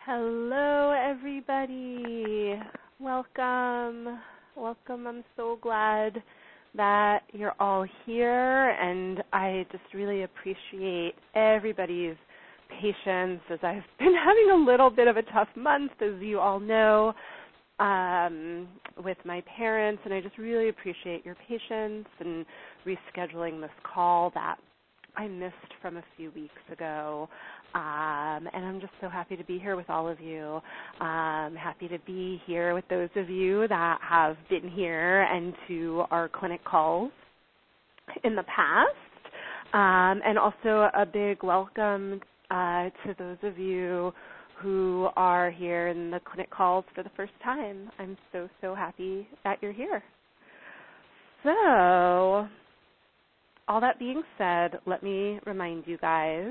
Hello, everybody. Welcome. Welcome. I'm so glad that you're all here, and I just really appreciate everybody's patience as I've been having a little bit of a tough month, as you all know, with my parents, and I just really appreciate your patience and rescheduling this call that I missed from a few weeks ago, and I'm just so happy to be here with all of you. Happy to be here with those of you that have been here and to our clinic calls in the past, and also a big welcome to those of you who are here in the clinic calls for the first time. I'm so happy that you're here. So, all that being said, let me remind you guys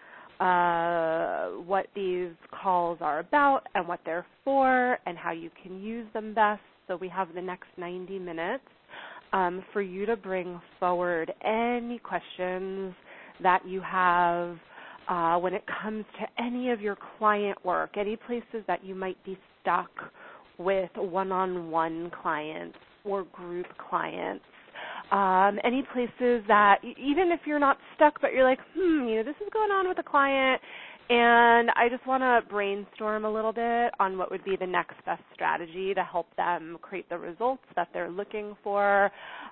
what these calls are about and what they're for and how you can use them best. So we have the next 90 minutes for you to bring forward any questions that you have when it comes to any of your client work, any places that you might be stuck with one-on-one clients or group clients. Any places that, even if you're not stuck, but you're like, this is going on with a client, and I just want to brainstorm a little bit on what would be the next best strategy to help them create the results that they're looking for.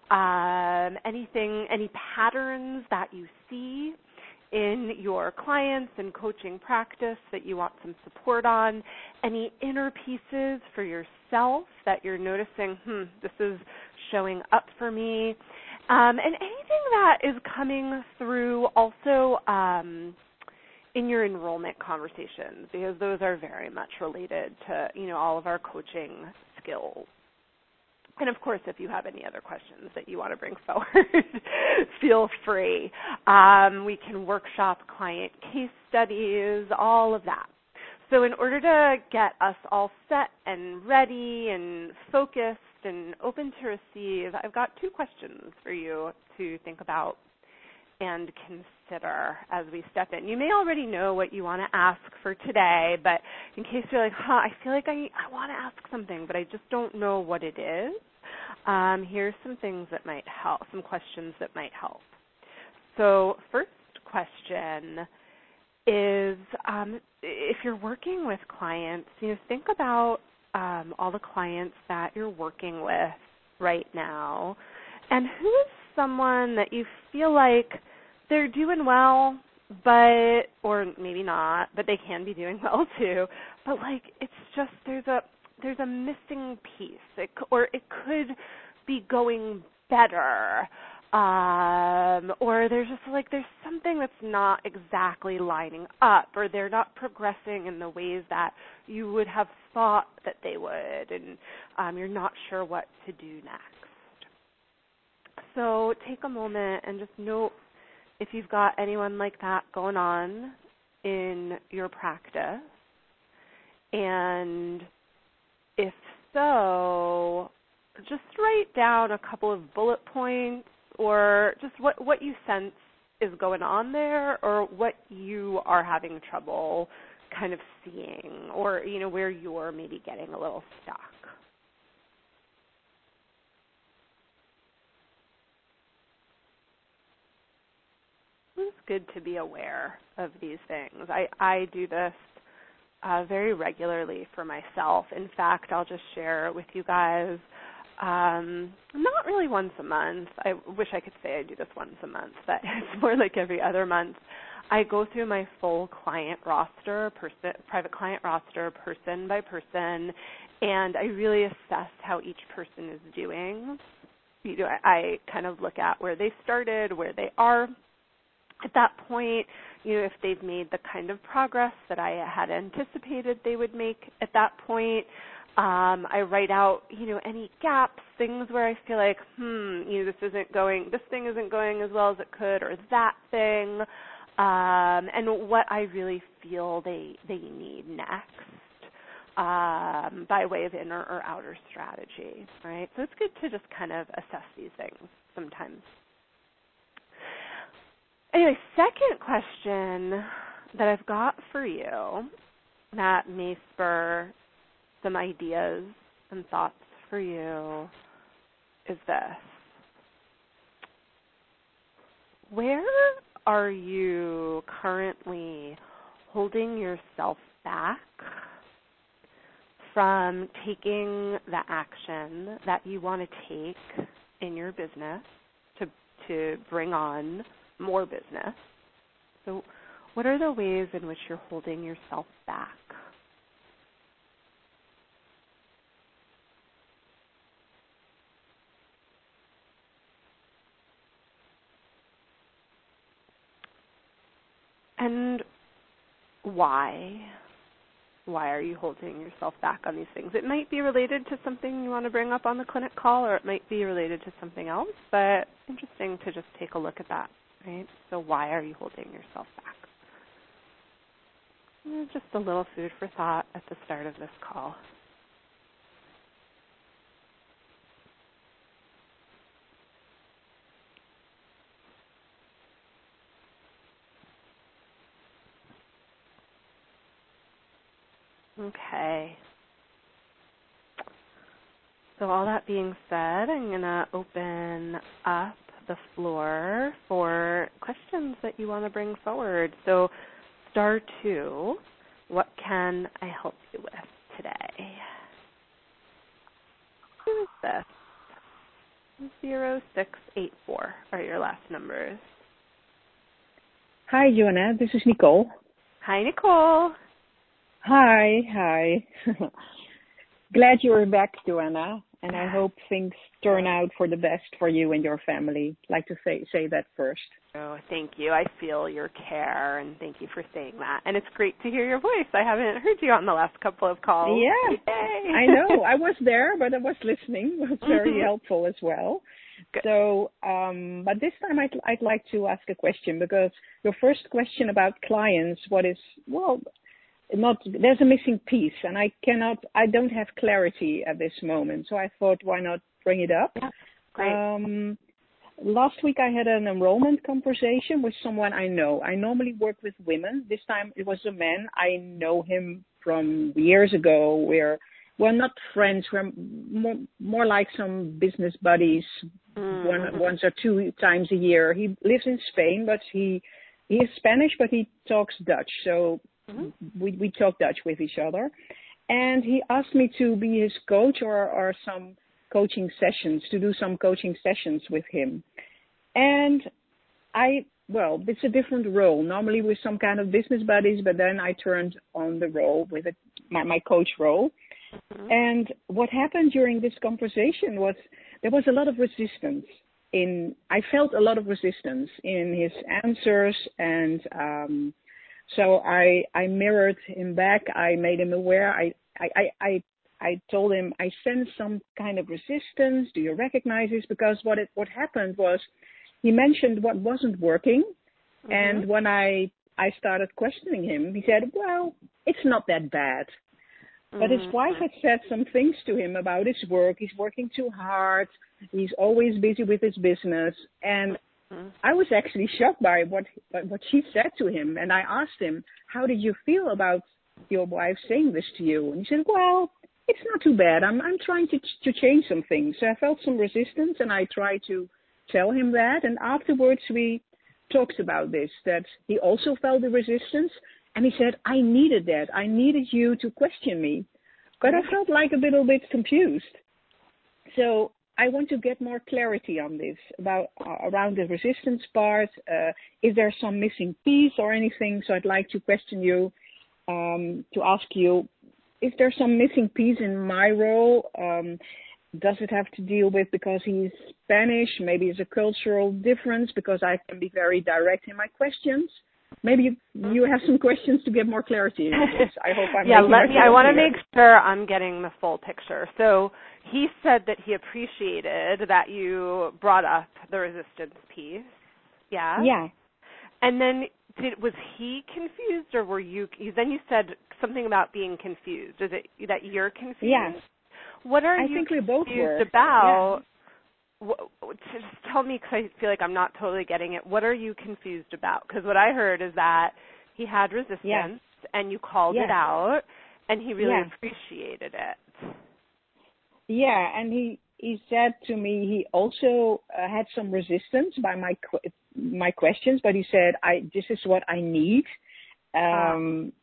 Any patterns that you see in your clients and coaching practice that you want some support on, any inner pieces for yourself that you're noticing, this is showing up for me, and anything that is coming through also in your enrollment conversations, because those are very much related to, all of our coaching skills. And, of course, if you have any other questions that you want to bring forward, feel free. We can workshop client case studies, all of that. So in order to get us all set and ready and focused and open to receive, I've got two questions for you to think about and consider as we step in. You may already know what you want to ask for today, but in case you're like, I feel like I want to ask something, but I just don't know what it is, here's some things that might help, some questions that might help. So first question is, if you're working with clients, think about all the clients that you're working with right now, and who is someone that you feel like they're doing well, but, or maybe not, but they can be doing well too, but like it's just there's a missing piece, or it could be going better, or there's just like there's something that's not exactly lining up, or they're not progressing in the ways that you would have thought that they would, and you're not sure what to do next. So take a moment and just note if you've got anyone like that going on in your practice, and if so, just write down a couple of bullet points or just what you sense is going on there, or what you are having trouble kind of seeing, or where you're maybe getting a little stuck. It's good to be aware of these things. I do this very regularly for myself. In fact, I'll just share with you guys, not really once a month. I wish I could say I do this once a month, but it's more like every other month. I go through my full client roster, private client roster, person by person, and I really assess how each person is doing. I kind of look at where they started, where they are at that point, if they've made the kind of progress that I had anticipated they would make at that point. I write out, any gaps, things where I feel like, this thing isn't going as well as it could, or that thing, and what I really feel they need next, by way of inner or outer strategy, right? So it's good to just kind of assess these things sometimes. Anyway, second question that I've got for you that may spur some ideas and thoughts for you is this. Where are you currently holding yourself back from taking the action that you want to take in your business to bring on more business? So what are the ways in which you're holding yourself back? And why? Why are you holding yourself back on these things? It might be related to something you want to bring up on the clinic call, or it might be related to something else, but interesting to just take a look at that, right? So why are you holding yourself back? Just a little food for thought at the start of this call. Okay. So all that being said, I'm going to open up the floor for questions that you want to bring forward. So star 2, what can I help you with today? Who is this? 0684 are your last numbers. Hi, Joanna. This is Nicole. Hi, Nicole. Hi. Glad you're back, Joanna, and I hope things turn out for the best for you and your family. I'd like to say that first. Oh, thank you. I feel your care, and thank you for saying that. And it's great to hear your voice. I haven't heard you on the last couple of calls. Yeah, Yay. I know. I was there, but I was listening. It was very helpful as well. Good. So, but this time I'd like to ask a question, because your first question about clients, there's a missing piece, and I don't have clarity at this moment. So I thought, why not bring it up? Yeah, great. Last week I had an enrollment conversation with someone I know. I normally work with women. This time it was a man. I know him from years ago. We're not friends. We're more like some business buddies, once or two times a year. He lives in Spain, but he is Spanish, but he talks Dutch. So we talk Dutch with each other. And he asked me to be his coach or some coaching sessions, to do some coaching sessions with him. And it's a different role. Normally with some kind of business buddies, but then I turned on the role with my coach role. And what happened during this conversation was there was a lot of resistance. I felt a lot of resistance in his answers, and so I mirrored him back. I made him aware. I told him, I sense some kind of resistance. Do you recognize this? Because what happened was he mentioned what wasn't working. And when I started questioning him, he said, well, it's not that bad. But his wife had said some things to him about his work. He's working too hard. He's always busy with his business. And I was actually shocked by what she said to him. And I asked him, how did you feel about your wife saying this to you? And he said, well, it's not too bad. I'm trying to change some things. So I felt some resistance, and I tried to tell him that. And afterwards we talked about this, that he also felt the resistance. And he said, I needed that. I needed you to question me. But I felt like a little bit confused. So I want to get more clarity on this, around the resistance part. Is there some missing piece or anything? So I'd like to question you, to ask you, is there some missing piece in my role? Does it have to deal with because he's Spanish? Maybe it's a cultural difference, because I can be very direct in my questions. Maybe you have some questions to get more clarity in this. I hope I'm I want to make sure I'm getting the full picture. So he said that he appreciated that you brought up the resistance piece. Yeah? Yeah. And then was he confused, or were you? Then you said something about being confused. Is it that you're confused? Yes. What are I you think we both confused were. about? Yeah. Just tell me, because I feel like I'm not totally getting it. What are you confused about? Because what I heard is that he had resistance, and you called it out, and he really appreciated it. Yeah, and he said to me he also had some resistance by my questions, but he said this is what I need. And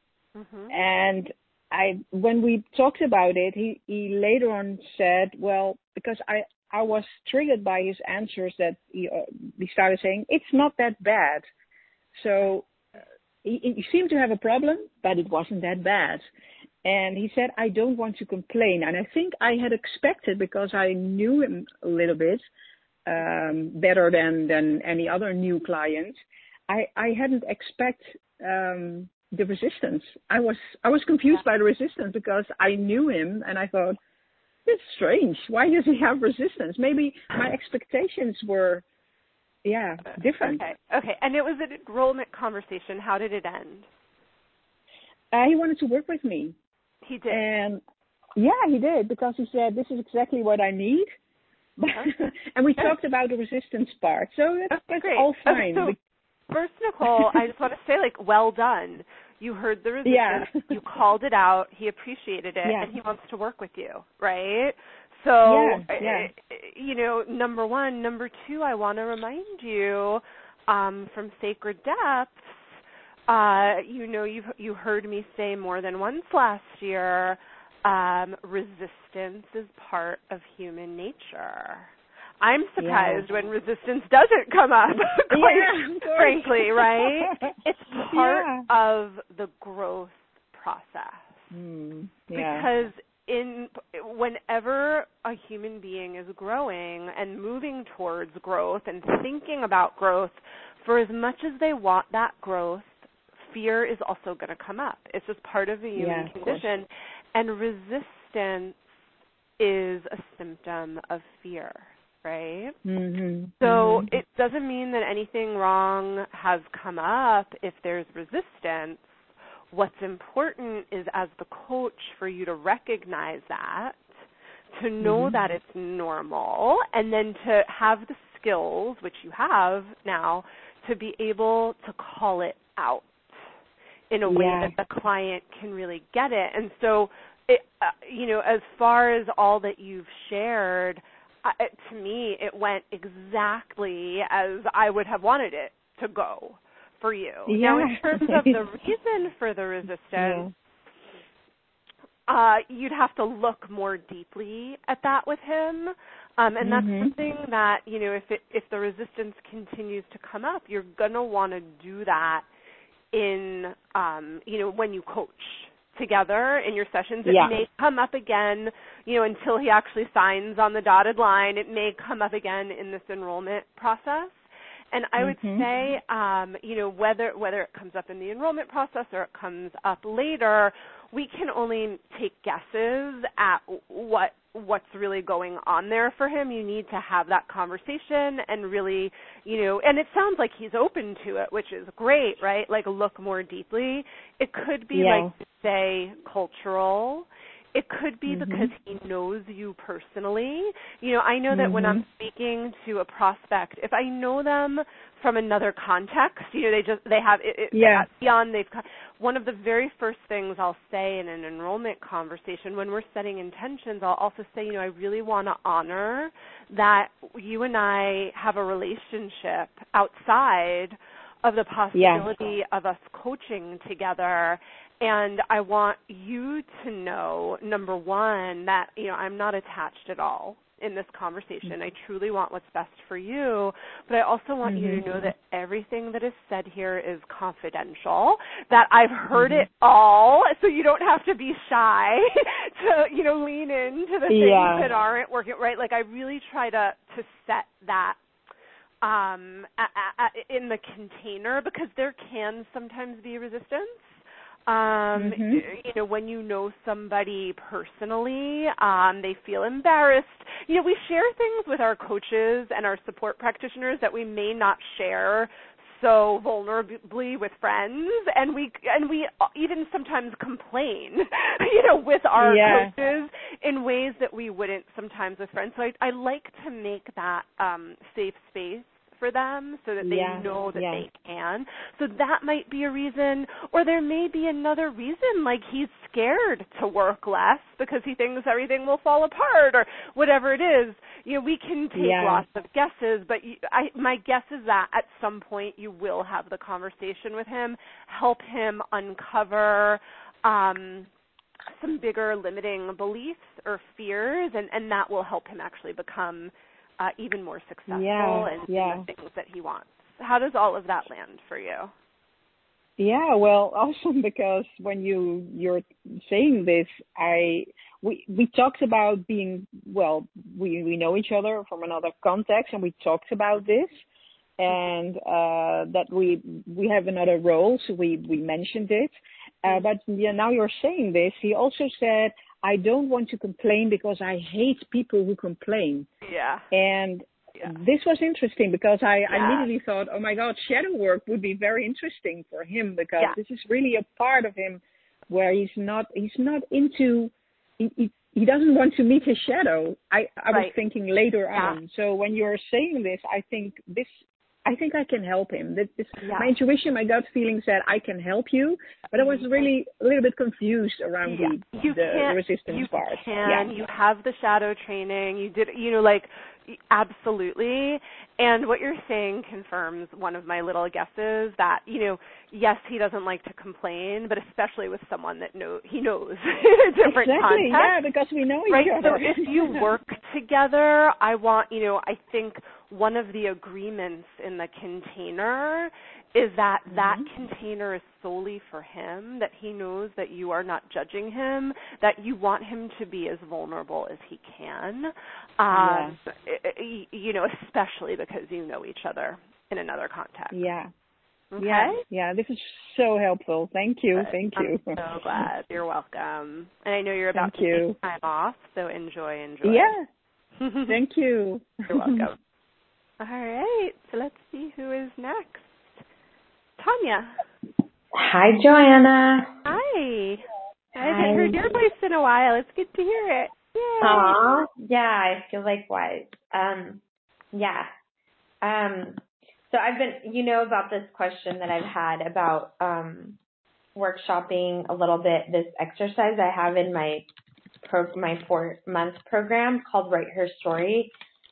when we talked about it, he later on said, well, because I was triggered by his answers that he started saying, it's not that bad. So he seemed to have a problem, but it wasn't that bad. And he said, I don't want to complain. And I think I had expected, because I knew him a little bit better than any other new client, I hadn't expected the resistance. I was confused by the resistance because I knew him and I thought, it's strange. Why does he have resistance? Maybe my expectations were, different. Okay. And it was an enrollment conversation. How did it end? He wanted to work with me. He did. And he did, because he said, this is exactly what I need. And we talked about the resistance part. So that's all fine. Okay, so first, Nicole, I just want to say, well done. You heard the resistance. You called it out. He appreciated it, and he wants to work with you, right? So, number one. Number two, I want to remind you from Sacred Depths, you heard me say more than once last year, resistance is part of human nature. I'm surprised when resistance doesn't come up, quite frankly, right? It's part of the growth process. Because whenever a human being is growing and moving towards growth and thinking about growth, for as much as they want that growth, fear is also going to come up. It's just part of the human condition. And resistance is a symptom of fear, right? So it doesn't mean that anything wrong has come up if there's resistance. What's important is, as the coach, for you to recognize that, to know that it's normal, and then to have the skills, which you have now, to be able to call it out in a way that the client can really get it. And so, as far as all that you've shared, to me, it went exactly as I would have wanted it to go for you. Now, in terms of the reason for the resistance, you'd have to look more deeply at that with him. And that's something that, if the resistance continues to come up, you're going to want to do that in, when you coach together in your sessions. It may come up again, until he actually signs on the dotted line. It may come up again in this enrollment process. And I would say, whether it comes up in the enrollment process or it comes up later, we can only take guesses at what's really going on there for him. You need to have that conversation and really, and it sounds like he's open to it, which is great, right? Look more deeply. It could be say, cultural. It could be because he knows you personally. I know that when I'm speaking to a prospect, if I know them from another context, one of the very first things I'll say in an enrollment conversation when we're setting intentions, I'll also say, I really want to honor that you and I have a relationship outside of the possibility of us coaching together. And I want you to know, number one, that, I'm not attached at all in this conversation. I truly want what's best for you, but I also want you to know that everything that is said here is confidential, that I've heard it all, so you don't have to be shy to, lean into the things that aren't working, right? I really try to set that in the container, because there can sometimes be resistance. When you know somebody personally, they feel embarrassed. We share things with our coaches and our support practitioners that we may not share so vulnerably with friends, and we even sometimes complain, with our coaches in ways that we wouldn't sometimes with friends. So I like to make that safe space for them so that they know that yeah. they can. So that might be a reason, or there may be another reason, like he's scared to work less because he thinks everything will fall apart or whatever it is. We can take lots of guesses, but my guess is that at some point you will have the conversation with him, help him uncover some bigger limiting beliefs or fears, and that will help him actually become even more successful in the things that he wants. How does all of that land for you? Yeah, well, awesome, because when you're saying this, we talked about being, well, we know each other from another context, and we talked about this, and that we have another role, so we mentioned it. But now you're saying this, he also said, I don't want to complain because I hate people who complain. Yeah. And this was interesting because I immediately thought, oh my God, shadow work would be very interesting for him, because this is really a part of him where he's not into, he doesn't want to meet his shadow. I was thinking later on. So when you're saying this, I think I can help him. My intuition, my gut feeling said I can help you, but I was really a little bit confused around the resistance part. You have the shadow training. You did, absolutely. And what you're saying confirms one of my little guesses that, yes, he doesn't like to complain, but especially with someone that he knows in a different context. Yeah, because we know each other. So if you work together, I think one of the agreements in the container is that container is solely for him, that he knows that you are not judging him, that you want him to be as vulnerable as he can, especially because you know each other in another context. Yeah. Okay? Yeah, this is so helpful. Thank you. Thank you. I'm so glad. You're welcome. And I know you're about to take time off, so enjoy. Yeah. Thank you. You're welcome. All right, so let's see who is next. Tanya. Hi, Joanna. Hi. I haven't heard your voice in a while. It's good to hear it. Yay. Aw, yeah, I feel likewise. So I've been, about this question that I've had about workshopping a little bit, this exercise I have in my 4-month program called Write Her Story,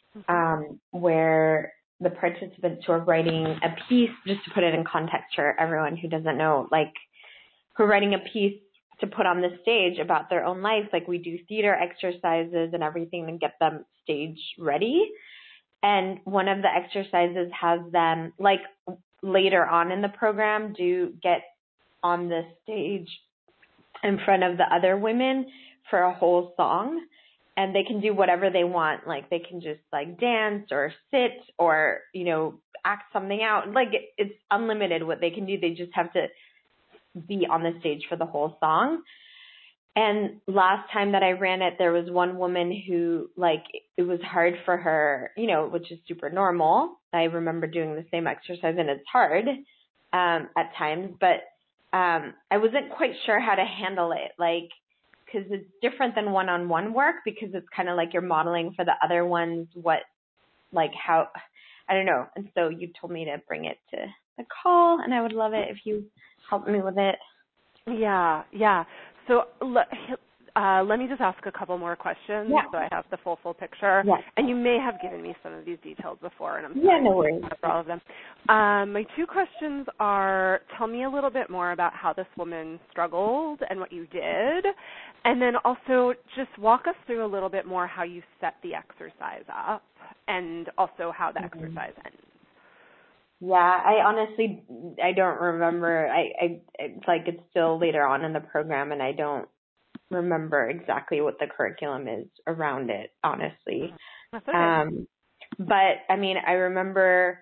where the participants who are writing a piece, just to put it in context for everyone who doesn't know, who are writing a piece to put on the stage about their own life. We do theater exercises and everything to get them stage ready. And one of the exercises has them, later on in the program, do get on the stage in front of the other women for a whole song. And they can do whatever they want. They can just dance or sit or, act something out. It's unlimited what they can do. They just have to be on the stage for the whole song. And last time that I ran it, there was one woman who, it was hard for her, which is super normal. I remember doing the same exercise, and it's hard at times. But I wasn't quite sure how to handle it, because it's different than one-on-one work, because it's kind of you're modeling for the other ones how, I don't know. And so you told me to bring it to the call, and I would love it if you helped me with it. Yeah. So let me just ask a couple more questions so I have the full picture. Yeah. And you may have given me some of these details before, and I'm sorry no worries for all of them. My 2 questions are, tell me a little bit more about how this woman struggled and what you did, and then also just walk us through a little bit more how you set the exercise up and also how the exercise ends. Yeah, I honestly don't remember. It's still later on in the program, and I don't remember exactly what the curriculum is around it, honestly. That's okay. But I mean, I remember,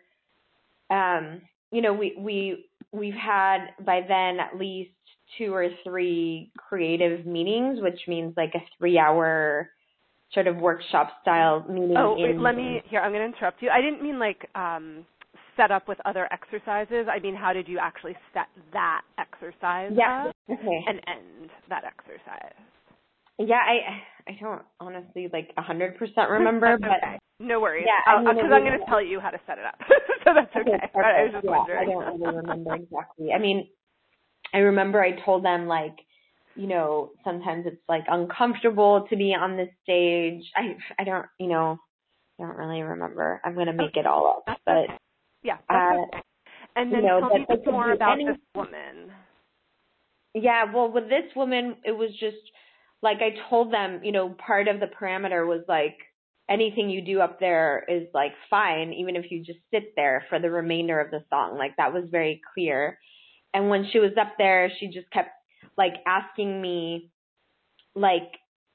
we've had by then at least 2 or 3 creative meetings, which means a 3-hour sort of workshop style meeting. Oh, wait, I'm going to interrupt you. I didn't mean set up with other exercises. I mean, how did you actually set that exercise up and end that exercise? Yeah, I don't honestly 100% remember, but No worries. Yeah, Because I'm going to tell you how to set it up. So that's okay. I was just wondering. I don't really remember exactly. I mean, I remember I told them, like, you know, sometimes it's like uncomfortable to be on the stage. I don't, you know, I don't really remember. I'm going to make it all up. But okay. Yeah, that's okay. And then tell me more about this woman. Yeah, well, with this woman, it was just like I told them, you know, part of the parameter was like anything you do up there is like fine, even if you just sit there for the remainder of the song. Like that was very clear. And when she was up there, she just kept like asking me, like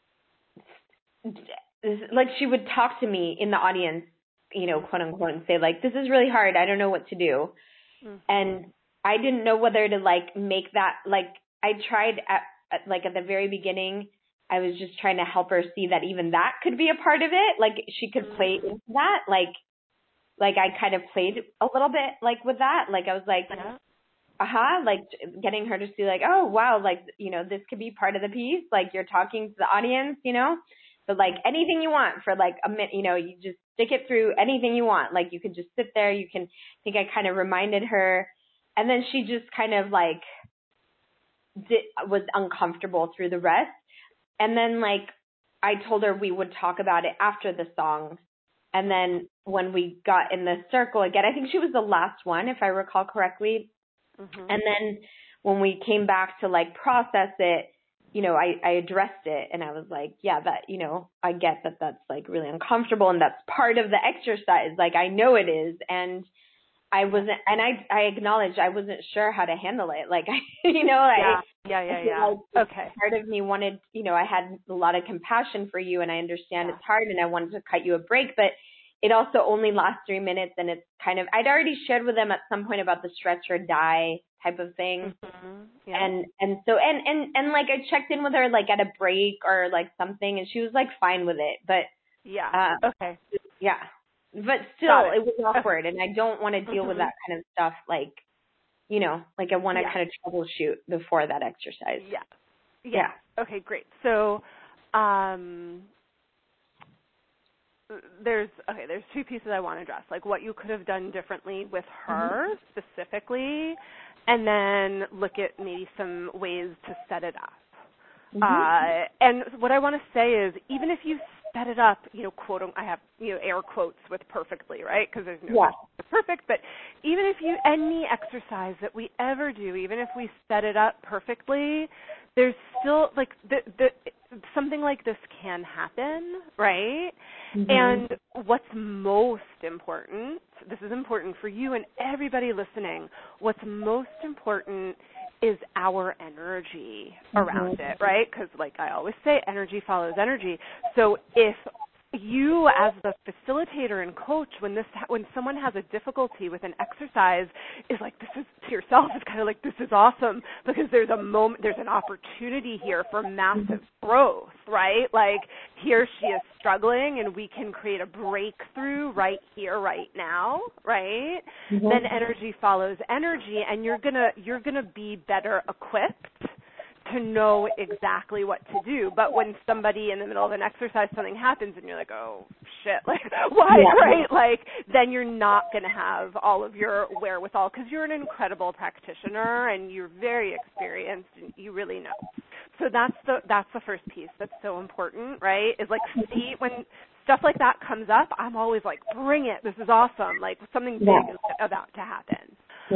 she would talk to me in the audience, you know, quote unquote, and say like, this is really hard. I don't know what to do. Mm-hmm. And I didn't know whether to like make that, like I tried at the very beginning, I was just trying to help her see that even that could be a part of it. Like she could play into that. Like I kind of played a little bit like with that. Like I was like, like getting her to see like, oh wow, like, you know, this could be part of the piece. Like you're talking to the audience, you know, but like anything you want for like a minute, you know, you just stick it through anything you want. Like you could just sit there. You can, I think I kind of reminded her, and then she just kind of like was uncomfortable through the rest. And then like I told her we would talk about it after the song. And then when we got in the circle again, I think she was the last one, if I recall correctly. Mm-hmm. And then when we came back to like process it, you know, I addressed it and I was like, yeah, that, you know, I get that that's like really uncomfortable and that's part of the exercise. Like I know it is. And I wasn't, and I acknowledged I wasn't sure how to handle it. Like, you know, yeah. Like okay. Part of me wanted, you know, I had a lot of compassion for you and I understand it's hard and I wanted to cut you a break, but it also only lasts 3 minutes and it's kind of, I'd already shared with them at some point about the stretch or die type of thing. Mm-hmm. Yeah. And so, and like I checked in with her like at a break or like something and she was like fine with it, but okay. Yeah. But still, it was awkward, and I don't want to deal with that kind of stuff. Like, you know, like I want to kind of troubleshoot before that exercise. Yeah. Okay, great. So, there's two pieces I want to address, like what you could have done differently with her specifically, and then look at maybe some ways to set it up. And what I want to say is, even if you set it up, you know, quote, I have, you know, air quotes with perfectly, right? Because there's no perfect, but even if you, any exercise that we ever do, even if we set it up perfectly, there's still, like, something like this can happen, right? And what's most important, this is important for you and everybody listening, what's most important is our energy around it, right? Because like I always say, energy follows energy. So if you as the facilitator and coach, when someone has a difficulty with an exercise, is like, this is, to yourself, it's kind of like, this is awesome because there's a moment, there's an opportunity here for massive growth, right? Like here she is struggling and we can create a breakthrough right here, right now, right? Then energy follows energy and you're gonna be better equipped to know exactly what to do. But when somebody in the middle of an exercise, something happens and you're like, oh, shit, like, why, right? Like, then you're not going to have all of your wherewithal because you're an incredible practitioner and you're very experienced and you really know. So that's the first piece that's so important, right? Is like, see, when stuff like that comes up, I'm always like, bring it. This is awesome. Like, something big is about to happen.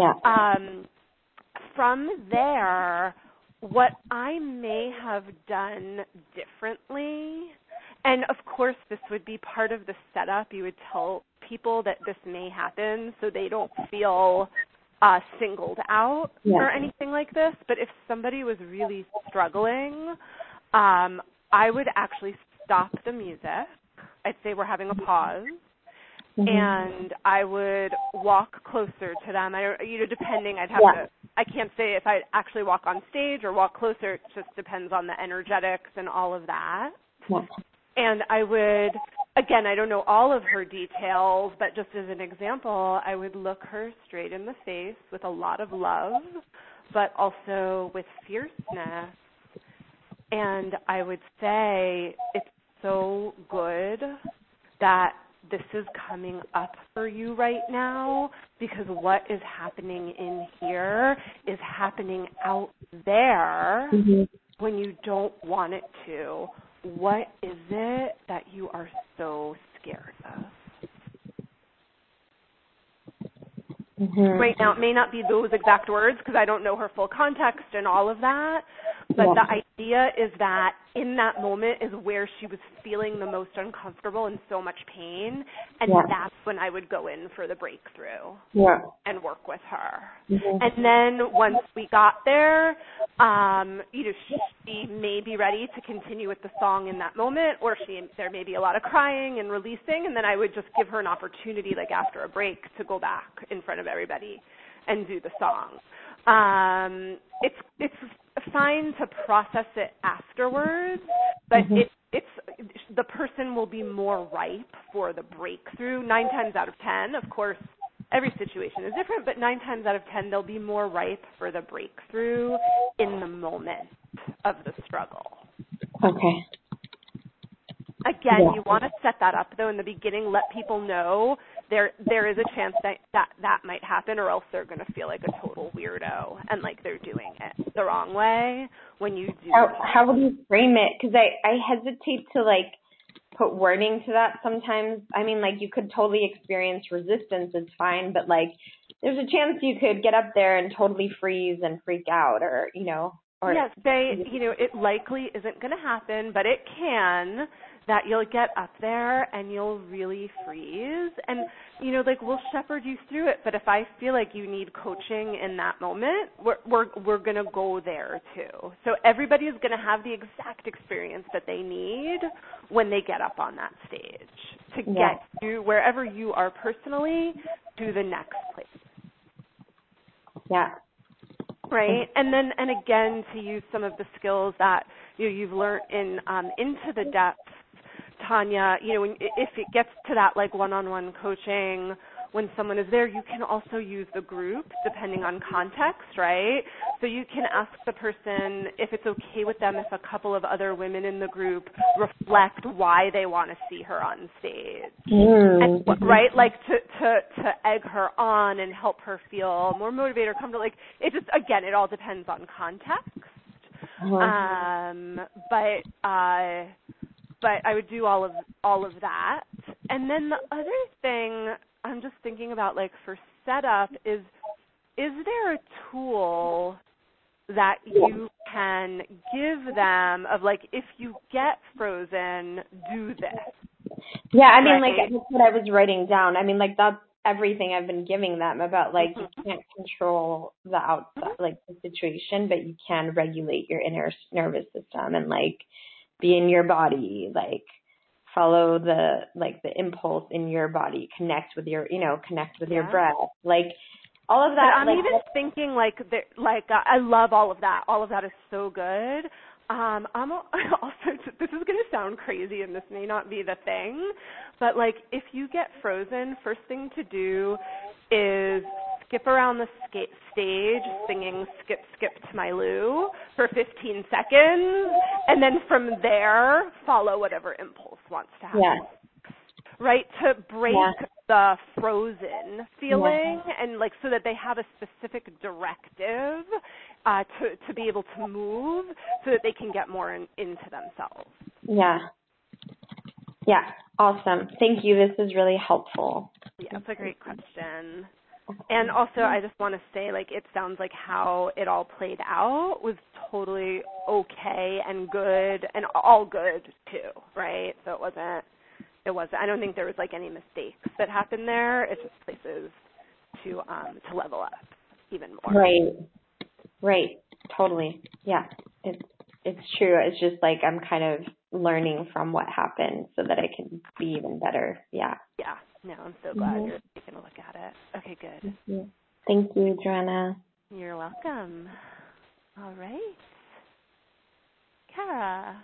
From there, what I may have done differently, and of course this would be part of the setup, you would tell people that this may happen so they don't feel singled out or anything like this, but if somebody was really struggling, I would actually stop the music. I'd say we're having a pause. And I would walk closer to them. Depending, I'd have to, I can't say if I actually walk on stage or walk closer. It just depends on the energetics and all of that. And I would, again, I don't know all of her details, but just as an example, I would look her straight in the face with a lot of love, but also with fierceness. And I would say, it's so good that this is coming up for you right now because what is happening in here is happening out there when you don't want it to. What is it that you are so scared of? Right now, it may not be those exact words because I don't know her full context and all of that, but the idea is that in that moment is where she was feeling the most uncomfortable and so much pain, and that's when I would go in for the breakthrough and work with her. And then once we got there, she may be ready to continue with the song in that moment, or there may be a lot of crying and releasing, and then I would just give her an opportunity, like after a break, to go back in front of everybody and do the song. It's fine to process it afterwards, but it's the person will be more ripe for the breakthrough 9 times out of 10. Of course, every situation is different, but 9 times out of 10 they'll be more ripe for the breakthrough in the moment of the struggle. Okay. Again, you want to set that up, though, in the beginning. Let people know there is a chance that might happen, or else they're going to feel like a total weirdo and like they're doing it the wrong way when you do. How would you frame it? Because I hesitate to, like, put wording to that sometimes. I mean, like, you could totally experience resistance. It's fine. But, like, there's a chance you could get up there and totally freeze and freak out or, you know. Or, yes, it likely isn't going to happen, but it can. That you'll get up there and you'll really freeze. And, like, we'll shepherd you through it. But if I feel like you need coaching in that moment, we're going to go there, too. So everybody is going to have the exact experience that they need when they get up on that stage to get you, wherever you are personally, to the next place. Yeah. Right, and again, to use some of the skills that you've learned in Into the Depths, Tanya. If it gets to that like one-on-one coaching, when someone is there, you can also use the group depending on context, right? So you can ask the person if it's okay with them if a couple of other women in the group reflect why they want to see her on stage, and, right? Like to egg her on and help her feel more motivated or comfortable. Like it just, again, it all depends on context. But I would do all of that. And then the other thing I'm just thinking about, like, for setup is there a tool that you can give them of, like, if you get frozen, do this? Yeah, I mean, like, that's what I was writing down. I mean, like, that's everything I've been giving them about, like, you can't control the outside, like, the situation, but you can regulate your inner nervous system and, like, be in your body, like, follow the impulse in your body, connect with your your breath, like all of that. But I'm even thinking I love all of that. All of that is so good. I'm also, this is going to sound crazy and this may not be the thing, but like if you get frozen, first thing to do is skip around the stage singing Skip, Skip to My Lou for 15 seconds, and then from there, follow whatever impulse wants to happen. Yeah. Right? To break the frozen feeling and like so that they have a specific directive to be able to move so that they can get more into themselves. Yeah. Yeah. Awesome. Thank you. This is really helpful. Yeah, it's a great question. And also, I just want to say, like, it sounds like how it all played out was totally okay and good and all good, too, right? So it wasn't, I don't think there was, like, any mistakes that happened there. It's just places to level up even more. Right. Totally. Yeah. It's true. It's just like I'm kind of learning from what happened so that I can be even better. Yeah. Yeah. No, I'm so glad you're taking a look at it. Okay, good. Thank you, Joanna. You're welcome. All right. Kara.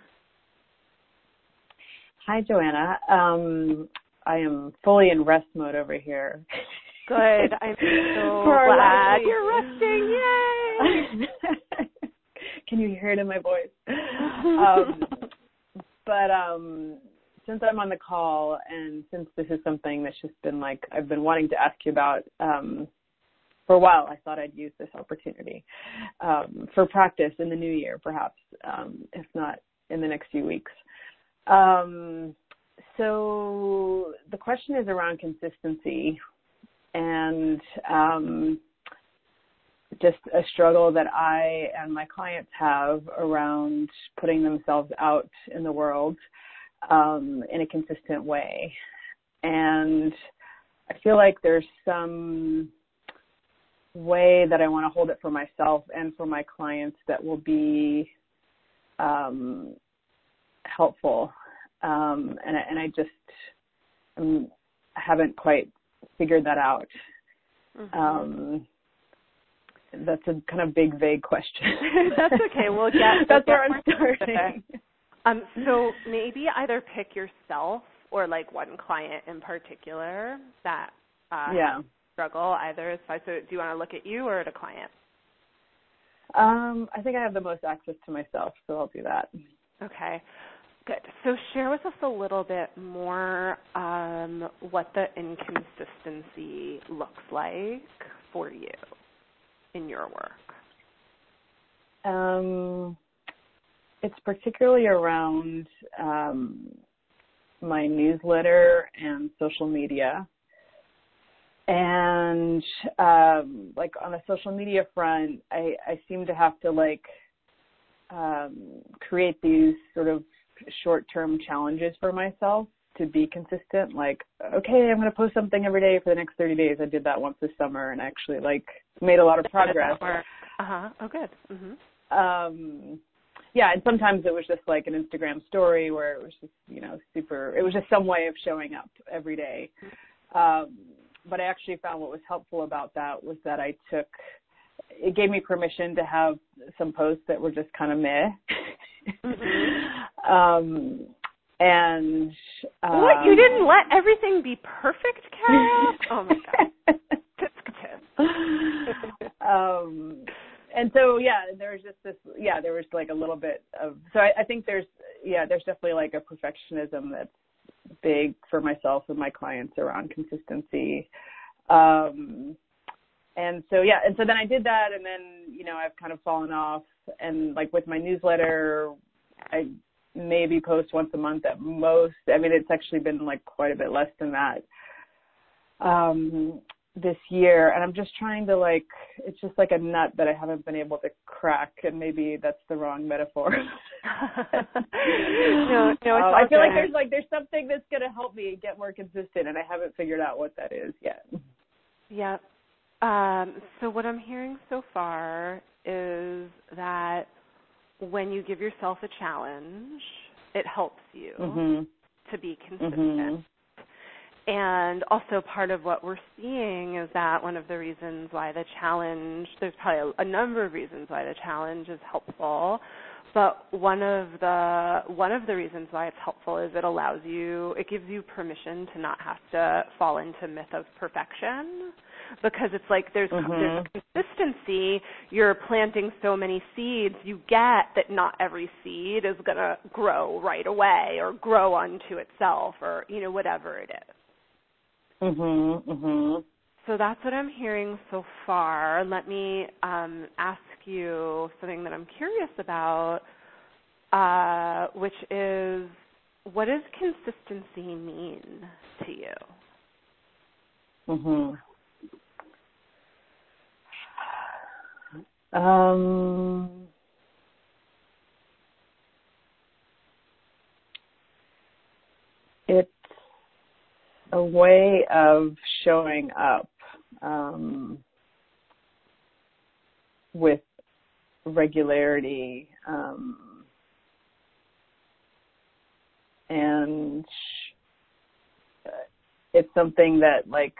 Hi, Joanna. I am fully in rest mode over here. Good. I'm so glad you're resting. Yay! Can you hear it in my voice? since I'm on the call, and since this is something that's just been like I've been wanting to ask you about for a while, I thought I'd use this opportunity for practice in the new year, perhaps, if not in the next few weeks. So the question is around consistency and just a struggle that I and my clients have around putting themselves out in the world in a consistent way. And I feel like there's some way that I want to hold it for myself and for my clients that will be helpful. And I just haven't quite figured that out. Mm-hmm. That's a kind of big, vague question. That's okay. We'll get. That's where I'm starting. So maybe either pick yourself or like one client in particular that struggle. Either is fine. So do you want to look at you or at a client? I think I have the most access to myself, so I'll do that. Okay. Good. So share with us a little bit more what the inconsistency looks like for you in your work. It's particularly around my newsletter and social media. And like on the social media front, I seem to have to like create these sort of short-term challenges for myself to be consistent. Like, okay, I'm going to post something every day for the next 30 days. I did that once this summer and actually like made a lot of progress. Oh, good. Mm-hmm. Yeah, and sometimes it was just like an Instagram story where it was just, it was just some way of showing up every day. But I actually found what was helpful about that was that it gave me permission to have some posts that were just kind of meh. Mm-hmm. And what? You didn't let everything be perfect, Carol? Oh my God. And so, there was just this, there was like a little bit of, so I think there's definitely like a perfectionism that's big for myself and my clients around consistency. And so then I did that, and then, I've kind of fallen off, and like with my newsletter, I maybe post once a month at most. I mean, it's actually been like quite a bit less than that this year, and I'm just trying to like, it's just like a nut that I haven't been able to crack, and maybe that's the wrong metaphor. No, I feel like there's something that's going to help me get more consistent, and I haven't figured out what that is yet. Yeah. So what I'm hearing so far is that when you give yourself a challenge, it helps you to be consistent. Mm-hmm. And also part of what we're seeing is that one of the reasons why the challenge, there's probably a number of reasons why the challenge is helpful, but one of the reasons why it's helpful is it gives you permission to not have to fall into myth of perfection, because it's like there's consistency. You're planting so many seeds, you get that not every seed is going to grow right away or grow onto itself or, whatever it is. So that's what I'm hearing so far. Let me ask you something that I'm curious about, which is, what does consistency mean to you? It's a way of showing up with regularity, and it's something that like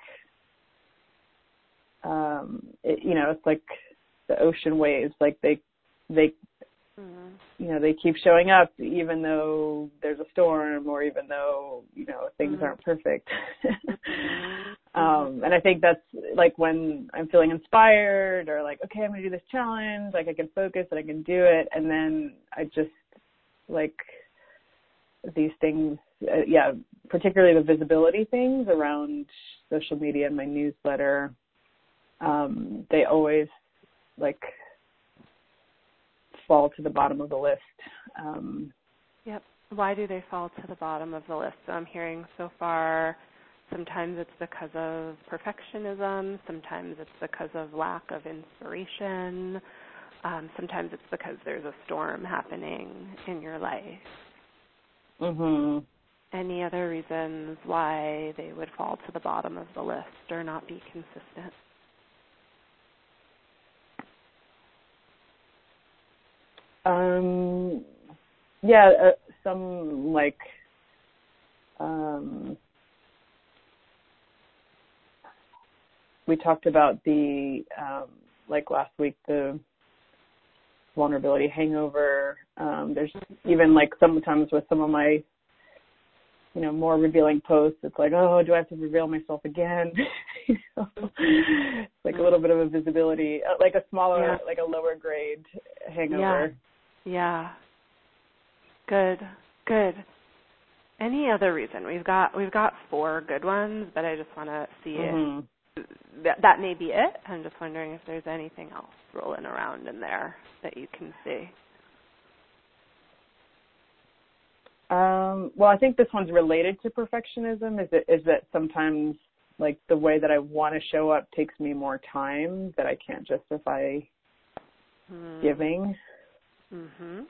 it's like the ocean waves, like they they keep showing up even though there's a storm or even though things aren't perfect. And I think that's like when I'm feeling inspired or like, okay, I'm gonna do this challenge, like I can focus and I can do it, and then I just like these things, particularly the visibility things around social media and my newsletter, they always like fall to the bottom of the list. Yep. Why do they fall to the bottom of the list? So I'm hearing so far, sometimes it's because of perfectionism, sometimes it's because of lack of inspiration, sometimes it's because there's a storm happening in your life. Mhm. Any other reasons why they would fall to the bottom of the list or not be consistent? Some like we talked about the like last week, the vulnerability hangover. There's even like sometimes with some of my more revealing posts, it's like, oh, do I have to reveal myself again? It's like a little bit of a visibility, like a smaller, like a lower grade hangover. Yeah. Good. Any other reason? We've got 4 good ones, but I just want to see if that may be it. I'm just wondering if there's anything else rolling around in there that you can see. Well, I think this one's related to perfectionism. Is that sometimes like the way that I want to show up takes me more time that I can't justify giving. Mhm.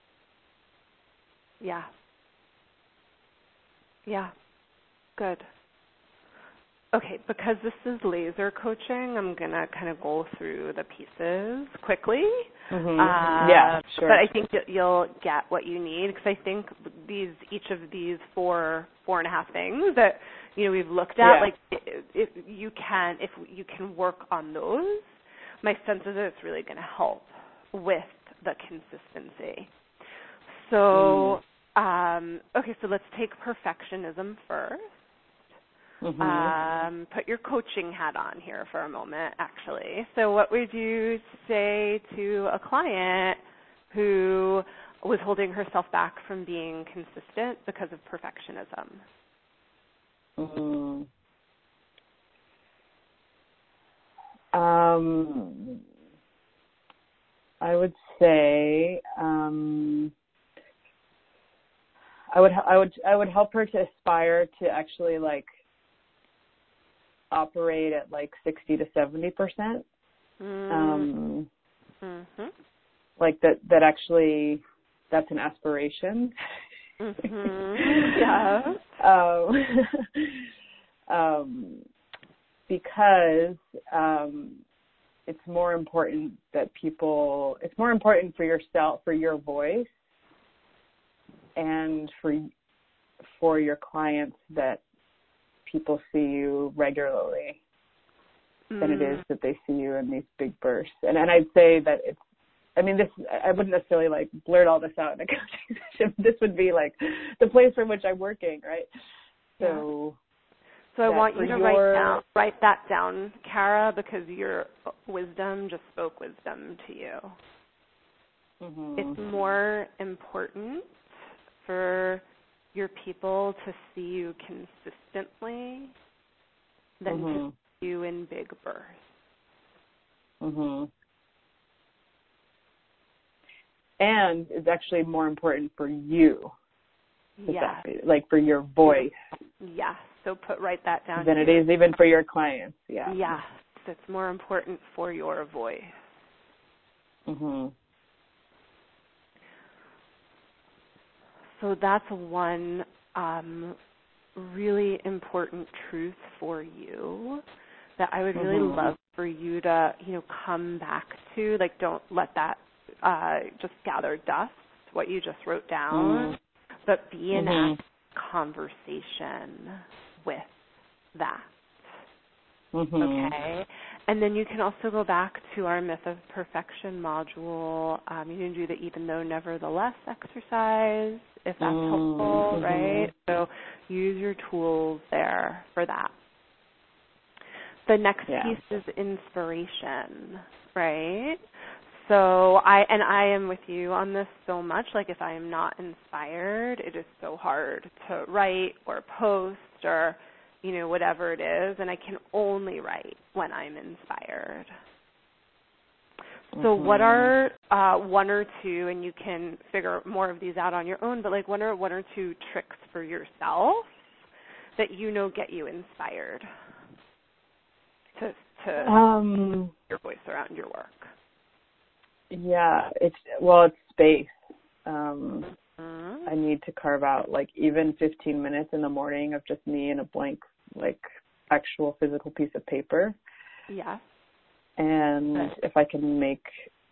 Yeah. Yeah. Good. Okay, because this is laser coaching, I'm going to kind of go through the pieces quickly. Yeah, sure. But I think that you'll get what you need, because I think each of these 4.5 things that we've looked at, like if you can work on those, my sense is that it's really going to help with the consistency. So, okay, so let's take perfectionism first. Put your coaching hat on here for a moment, actually. So what would you say to a client who was holding herself back from being consistent because of perfectionism? I would say I would help her to aspire to actually like operate at like 60 to 70%. Like that actually, that's an aspiration. Yeah. Because it's more important it's more important for yourself, for your voice, and for your clients that people see you regularly than it is that they see you in these big bursts. And I'd say that I wouldn't necessarily like blurt all this out in a coaching session. This would be like the place from which I'm working, right? So I want you to write that down, Kara, because your wisdom just spoke wisdom to you. It's more important for your people to see you consistently than to see you in big bursts. And it's actually more important for you. Yeah. Like for your voice. Yeah. So write that down. Than it is even for your clients. Yeah. Yeah. So it's more important for your voice. So that's one really important truth for you that I would really love for you to, come back to. Like, don't let that just gather dust, what you just wrote down, but be in active conversation with that. Okay? And then you can also go back to our Myth of Perfection module. You can do the even though, nevertheless exercise, if that's helpful, right? So use your tools there for that. The next piece is inspiration, right? So I am with you on this so much. Like if I am not inspired, it is so hard to write or post or, whatever it is. And I can only write when I'm inspired. So what are one or two, and you can figure more of these out on your own, but like what are one or two tricks for yourself that get you inspired to your voice around your work? Yeah, it's space. I need to carve out like even 15 minutes in the morning of just me and a blank, like actual physical piece of paper. Yeah. And if I can make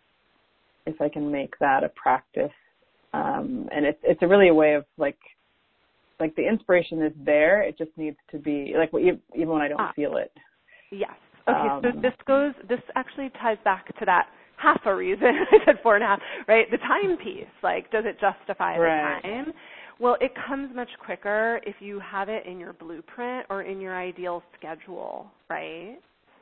that a practice, and it's really a way of like the inspiration is there. It just needs to be like even when I don't feel it. Yes. Okay. So this actually ties back to that half a reason I said 4.5, right? The time piece, like, does it justify the time? Well, it comes much quicker if you have it in your blueprint or in your ideal schedule, right?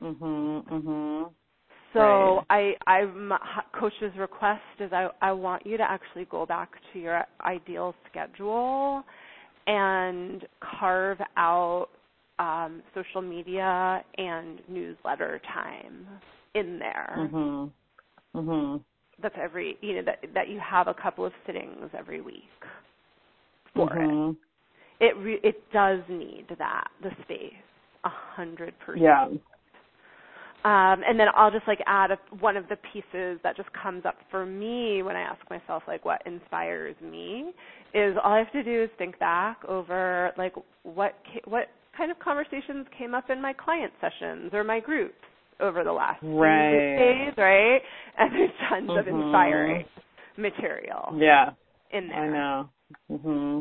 So Coach's request is I want you to actually go back to your ideal schedule and carve out social media and newsletter time in there. That's every, that you have a couple of sittings every week for it. It does need the space, 100%. Yeah. And then I'll just add one of the pieces that just comes up for me when I ask myself what inspires me is all I have to do is think back over what kind of conversations came up in my client sessions or my groups over the last few days, right? And there's tons of inspiring material. Yeah. In there. I know.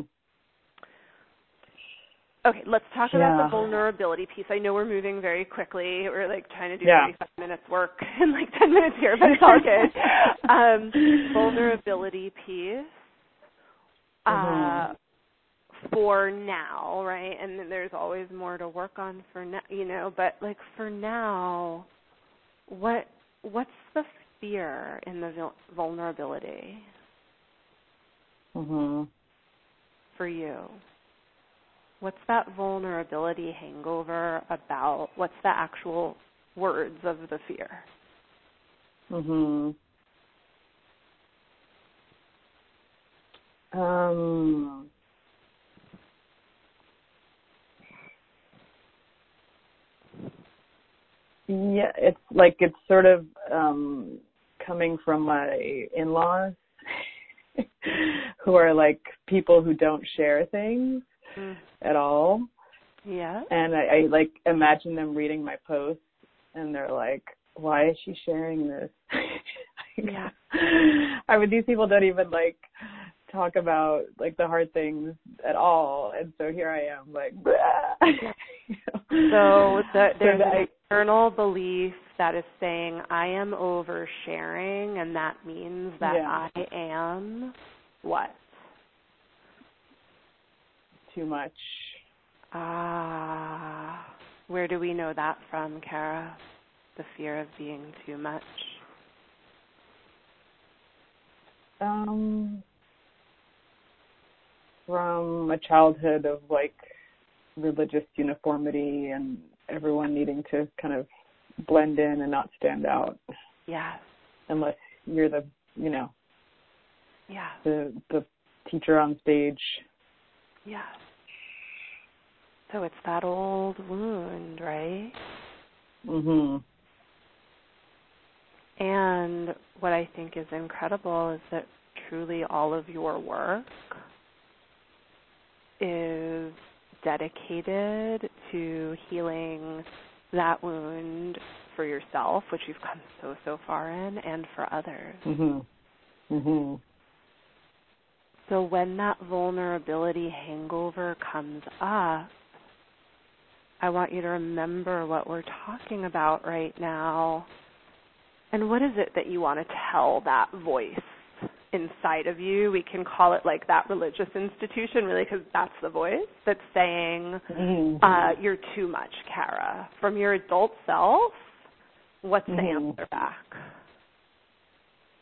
Okay, let's talk about the vulnerability piece. I know we're moving very quickly. We're trying to do 35 minutes work in 10 minutes here, but it's all good. Vulnerability piece for now, right? And then there's always more to work on for now, but for now, what's the fear in the vulnerability for you? What's that vulnerability hangover about? What's the actual words of the fear? Yeah, it's sort of coming from my in-laws who are people who don't share things at all. Yeah. And I imagine them reading my posts and they're like, why is she sharing this? Yeah. These people don't even talk about the hard things at all. And so here I am So there's an external belief that is saying I am oversharing, and that means that I am what? Too much. Where do we know that from, Kara? The fear of being too much? From a childhood of religious uniformity and everyone needing to kind of blend in and not stand out. Yeah. Unless you're the teacher on stage. Yeah. So it's that old wound, right? And what I think is incredible is that truly all of your work is dedicated to healing that wound for yourself, which you've come so far in, and for others. So when that vulnerability hangover comes up, I want you to remember what we're talking about right now. And what is it that you want to tell that voice inside of you? We can call it that religious institution, really, because that's the voice that's saying, you're too much, Kara. From your adult self, what's the answer back?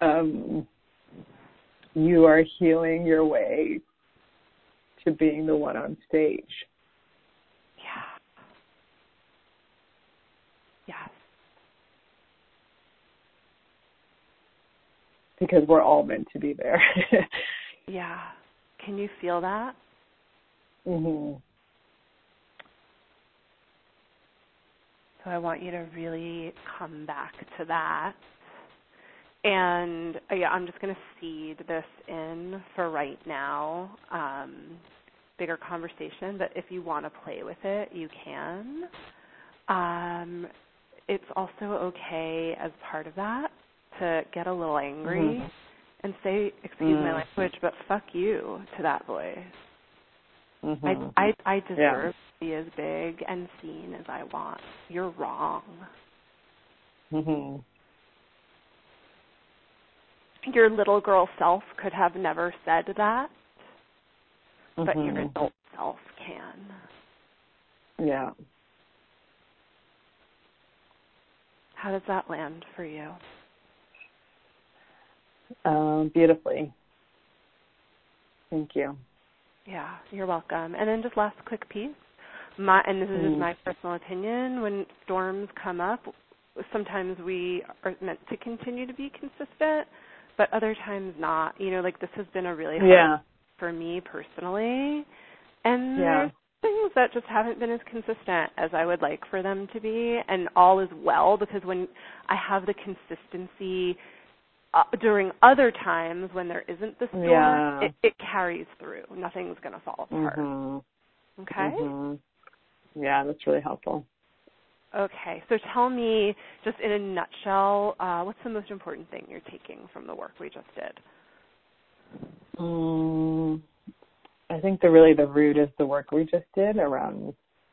you are healing your way to being the one on stage. Yeah. Yes. Because we're all meant to be there. Yeah. Can you feel that? Mm-hmm. So I want you to really come back to that. And yeah, I'm just going to seed this in for right now. Bigger conversation, but if you want to play with it, you can. It's also okay as part of that to get a little angry and say, excuse my language, but fuck you to that voice. I deserve to be as big and seen as I want. You're wrong. Your little girl self could have never said that, but your adult self can. Yeah. How does that land for you? Beautifully. Thank you. Yeah, you're welcome. And then just last quick piece. And this is just my personal opinion. When storms come up, sometimes we are meant to continue to be consistent, but other times not. You know, like this has been a really hard for me personally. And there's things that just haven't been as consistent as I would like for them to be. And all is well, because when I have the consistency during other times when there isn't the storm, it carries through. Nothing's going to fall apart. Okay? Yeah, that's really helpful. Okay, so tell me, just in a nutshell, what's the most important thing you're taking from the work we just did? I think the root is the work we just did around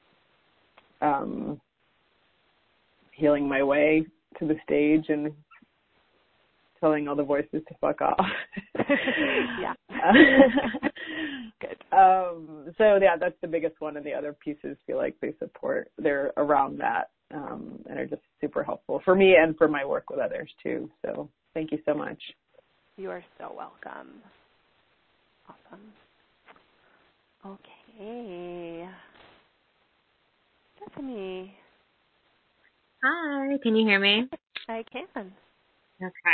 healing my way to the stage and telling all the voices to fuck off. Yeah. Good. So yeah, that's the biggest one, and the other pieces feel like they're around that, and are just super helpful for me and for my work with others too. So thank you so much. You are so welcome. Awesome. Okay. Stephanie. Hi, can you hear me? I can. Okay.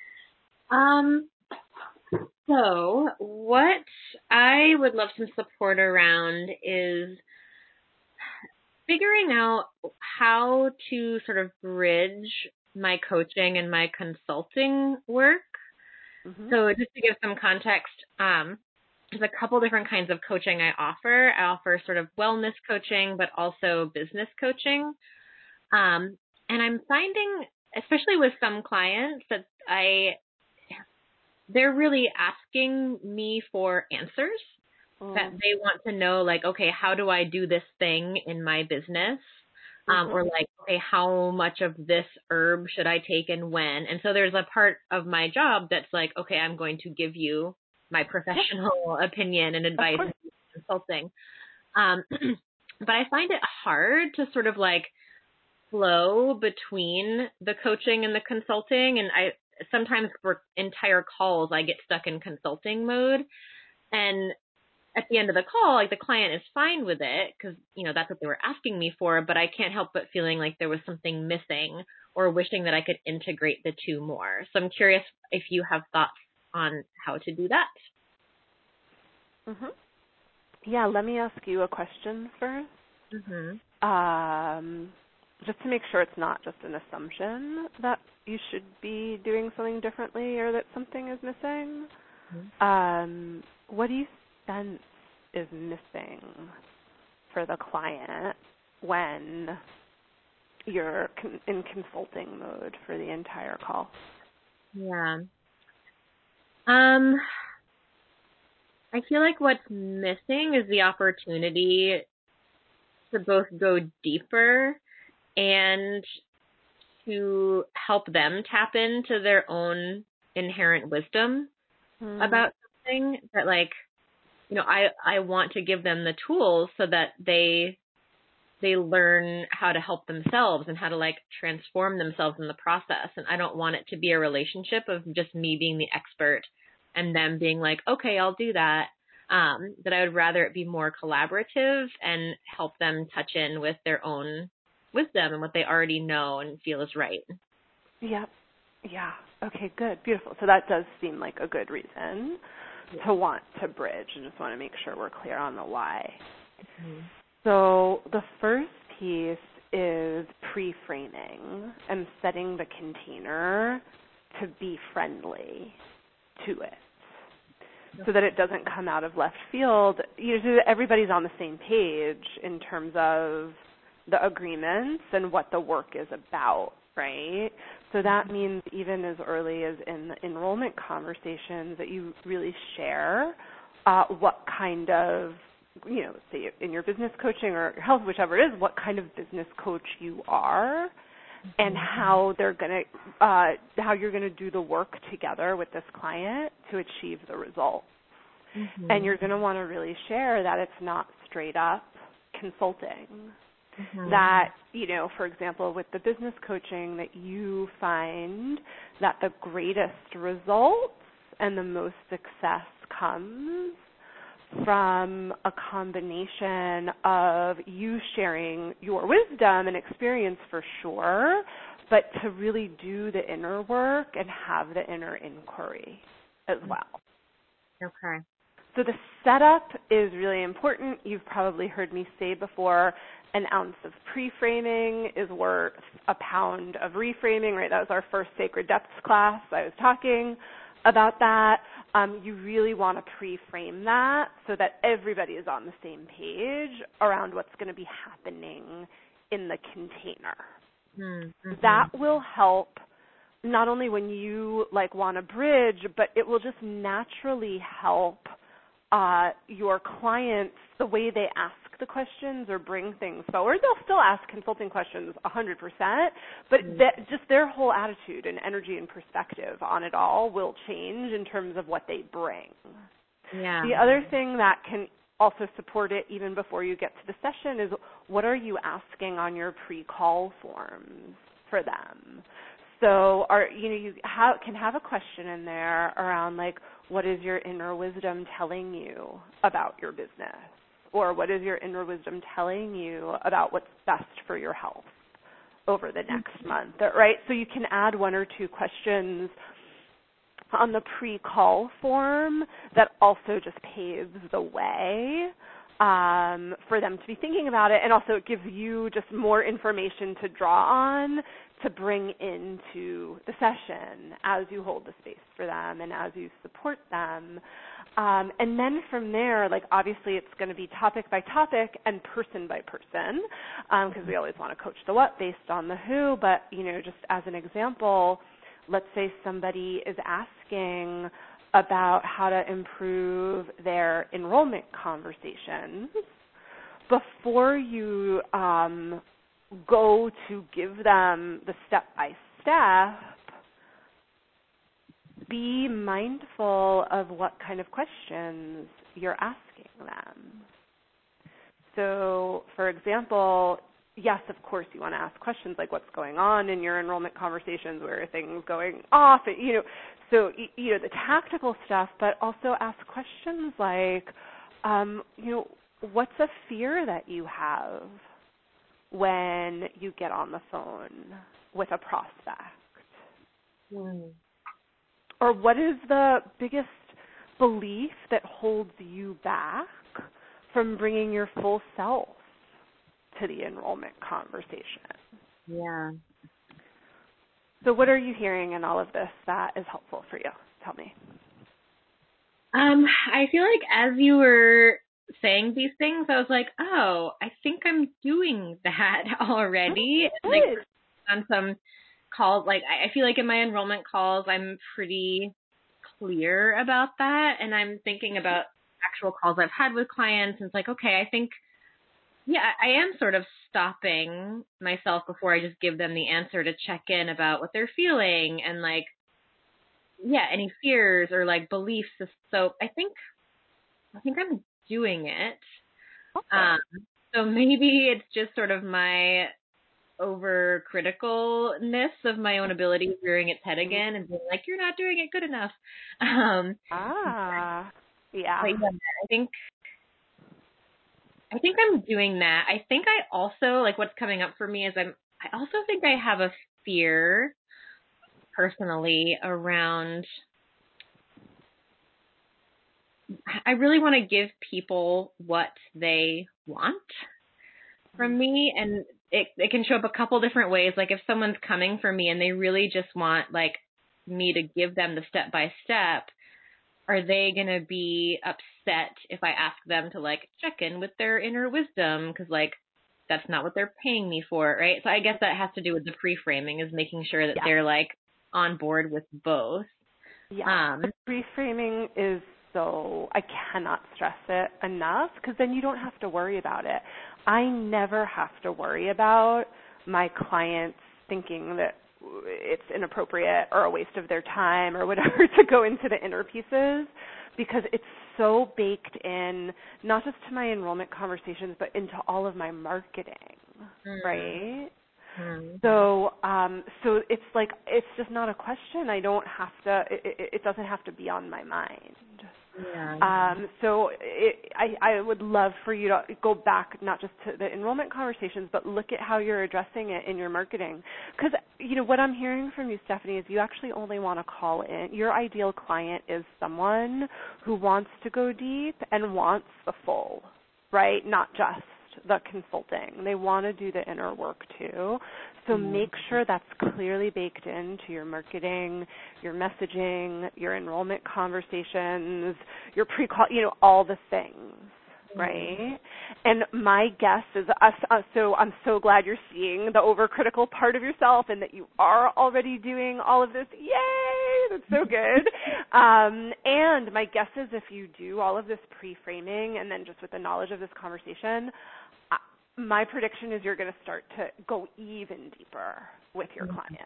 So what I would love some support around is figuring out how to sort of bridge my coaching and my consulting work. So just to give some context, there's a couple different kinds of coaching I offer. I offer sort of wellness coaching, but also business coaching. And I'm finding, especially with some clients, that they're really asking me for answers, that they want to know, like, okay, how do I do this thing in my business? Or like, okay, how much of this herb should I take and when? And so there's a part of my job that's like, okay, I'm going to give you my professional opinion and advice and consulting. But I find it hard to sort of like flow between the coaching and the consulting. And sometimes for entire calls, I get stuck in consulting mode. And at the end of the call, like the client is fine with it because, you know, that's what they were asking me for, but I can't help but feeling like there was something missing or wishing that I could integrate the two more. So I'm curious if you have thoughts on how to do that. Yeah, let me ask you a question first. Just to make sure it's not just an assumption that you should be doing something differently or that something is missing. What do you sense is missing for the client when you're in consulting mode for the entire call? Yeah. I feel like what's missing is the opportunity to both go deeper and to help them tap into their own inherent wisdom about something that, like, you know, I want to give them the tools so that they they learn how to help themselves and how to like transform themselves in the process. And I don't want it to be a relationship of just me being the expert and them being like, okay, I'll do that. That I would rather it be more collaborative and help them touch in with their own wisdom and what they already know and feel is right. Yep. Yeah. Okay, good. Beautiful. So that does seem like a good reason to want to bridge. I just want to make sure we're clear on the why. Mm-hmm. So the first piece is pre-framing and setting the container to be friendly to it so that it doesn't come out of left field. You know, so that everybody's on the same page in terms of the agreements and what the work is about, right? So that means even as early as in the enrollment conversations that you really share what kind of, you know, say in your business coaching or health, whichever it is, what kind of business coach you are and how they're going to, how you're going to do the work together with this client to achieve the result. Mm-hmm. And you're going to want to really share that it's not straight up consulting. Mm-hmm. That, you know, for example, with the business coaching, that you find that the greatest results and the most success comes from a combination of you sharing your wisdom and experience for sure, but to really do the inner work and have the inner inquiry as well. Okay. So the setup is really important. You've probably heard me say before, an ounce of pre-framing is worth a pound of reframing, right? That was our first Sacred Depths class. I was talking about that. You really want to pre-frame that so that everybody is on the same page around what's going to be happening in the container. Mm-hmm. That will help not only when you like want to bridge, but it will just naturally help your clients, the way they ask the questions or bring things forward. They'll still ask consulting questions 100%, but just their whole attitude and energy and perspective on it all will change in terms of what they bring. Yeah. The other thing that can also support it even before you get to the session is what are you asking on your pre-call forms for them? So you can have a question in there around like, what is your inner wisdom telling you about your business? Or what is your inner wisdom telling you about what's best for your health over the next month, right? So you can add one or two questions on the pre-call form that also just paves the way for them to be thinking about it, and also it gives you just more information to draw on to bring into the session as you hold the space for them and as you support them. And then from there, like obviously it's going to be topic by topic and person by person because we always want to coach the what based on the who, but you know, just as an example, let's say somebody is asking about how to improve their enrollment conversations. Before you go to give them the step-by-step, be mindful of what kind of questions you're asking them. So, for example, yes, of course, you want to ask questions like what's going on in your enrollment conversations, where are things going off, you know, so, you know, the tactical stuff, but also ask questions like, you know, what's a fear that you have when you get on the phone with a prospect? Or what is the biggest belief that holds you back from bringing your full self to the enrollment conversation? Yeah. So what are you hearing in all of this that is helpful for you? Tell me. I feel like as you were saying these things, I was like, oh, I think I'm doing that already. Like on some calls, like I feel like in my enrollment calls, I'm pretty clear about that. And I'm thinking about actual calls I've had with clients. And it's like, okay, I think, yeah, I am sort of stopping myself before I just give them the answer to check in about what they're feeling and like, yeah, any fears or like beliefs. So I think I'm doing it. Okay. So maybe it's just sort of my overcriticalness of my own ability rearing its head again and being like, you're not doing it good enough. Yeah. But yeah, I think I'm doing that. I think I also, like, what's coming up for me is I also think I have a fear personally around, I really want to give people what they want from me, and it can show up a couple different ways. Like if someone's coming for me and they really just want like me to give them the step by step, are they going to be upset if I ask them to like check in with their inner wisdom? Because like that's not what they're paying me for, right? So I guess that has to do with the pre-framing, is making sure that they're like on board with both. Yeah. Reframing is so, I cannot stress it enough, because then you don't have to worry about it. I never have to worry about my clients thinking that it's inappropriate or a waste of their time or whatever to go into the inner pieces, because it's so baked in, not just to my enrollment conversations, but into all of my marketing, right? So it's like, it's just not a question. I don't have to, it doesn't have to be on my mind. Yeah. So I would love for you to go back, not just to the enrollment conversations, but look at how you're addressing it in your marketing. Because, you know, what I'm hearing from you, Stephanie, is you actually only want to call in. Your ideal client is someone who wants to go deep and wants the full, right? Not just the consulting. They want to do the inner work too. So make sure that's clearly baked into your marketing, your messaging, your enrollment conversations, your pre-call, you know, all the things, right? And my guess is, so I'm so glad you're seeing the overcritical part of yourself and that you are already doing all of this. Yay! That's so good. And my guess is if you do all of this pre-framing and then just with the knowledge of this conversation, my prediction is you're going to start to go even deeper with your client.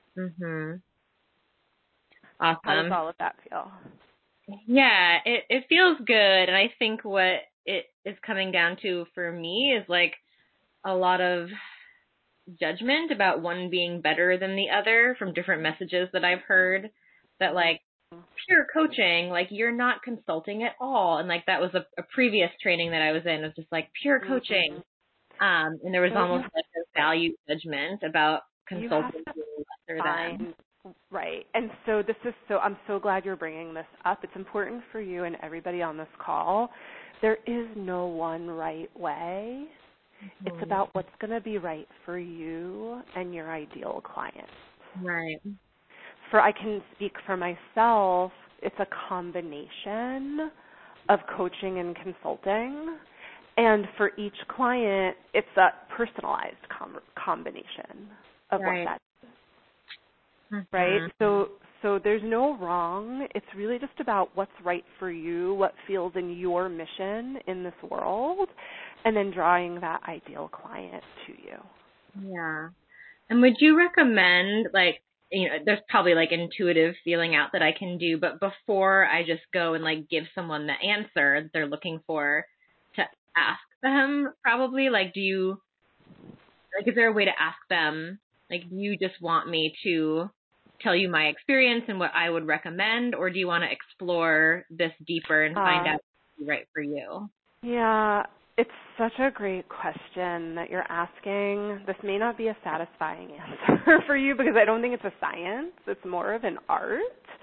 Awesome. How does all of that feel? Yeah, it feels good. And I think what it is coming down to for me is like a lot of judgment about one being better than the other from different messages that I've heard, that like pure coaching, like you're not consulting at all. And like that was a previous training that I was in, was just like pure coaching. And there was almost like a value judgment about consulting being lesser than. Right. And so I'm so glad you're bringing this up. It's important for you and everybody on this call. There is no one right way. It's about what's going to be right for you and your ideal client. Right. I can speak for myself, it's a combination of coaching and consulting. And for each client, it's a personalized combination of what that is, right? So there's no wrong. It's really just about what's right for you, what feels in your mission in this world, and then drawing that ideal client to you. Yeah. And would you recommend, like, you know, there's probably like intuitive feeling out that I can do, but before I just go and like give someone the answer that they're looking for, to ask them probably, like, is there a way to ask them, like, do you just want me to tell you my experience and what I would recommend, or do you want to explore this deeper and find out what's right for you? Yeah, it's such a great question that you're asking. This may not be a satisfying answer for you because I don't think it's a science. It's more of an art.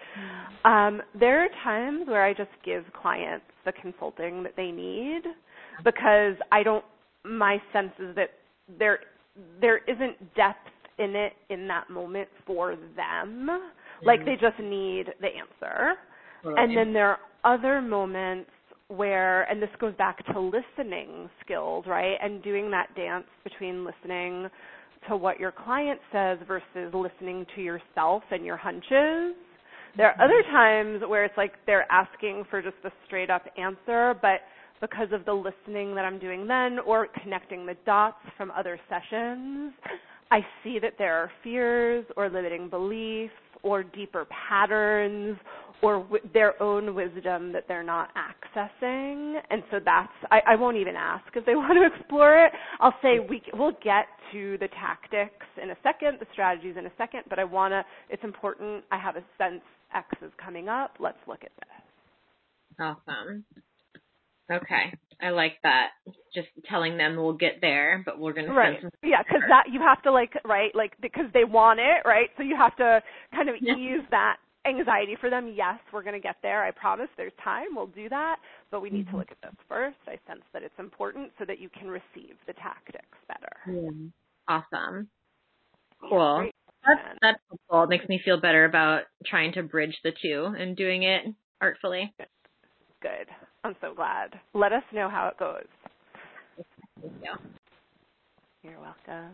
There are times where I just give clients the consulting that they need because my sense is that there isn't depth in it in that moment for them. Like they just need the answer. And then there are other moments where, and this goes back to listening skills, right? And doing that dance between listening to what your client says versus listening to yourself and your hunches. There are other times where it's like they're asking for just a straight up answer, but because of the listening that I'm doing then or connecting the dots from other sessions, I see that there are fears or limiting beliefs or deeper patterns or their own wisdom that they're not accessing. And so I won't even ask if they want to explore it. I'll say we'll get to the tactics in a second, the strategies in a second, but it's important. I have a sense X is coming up. Let's look at this. Awesome. Okay. I like that. Just telling them we'll get there, but we're going to right. Yeah, because that you have to because they want it, right? So you have to kind of ease that anxiety for them. Yes, we're going to get there. I promise there's time. We'll do that, but we need to look at this first. I sense that it's important so that you can receive the tactics better. Yeah. Awesome. Cool. Yeah, that's helpful. It makes me feel better about trying to bridge the two and doing it artfully. Good. I'm so glad. Let us know how it goes. Thank you. You're welcome.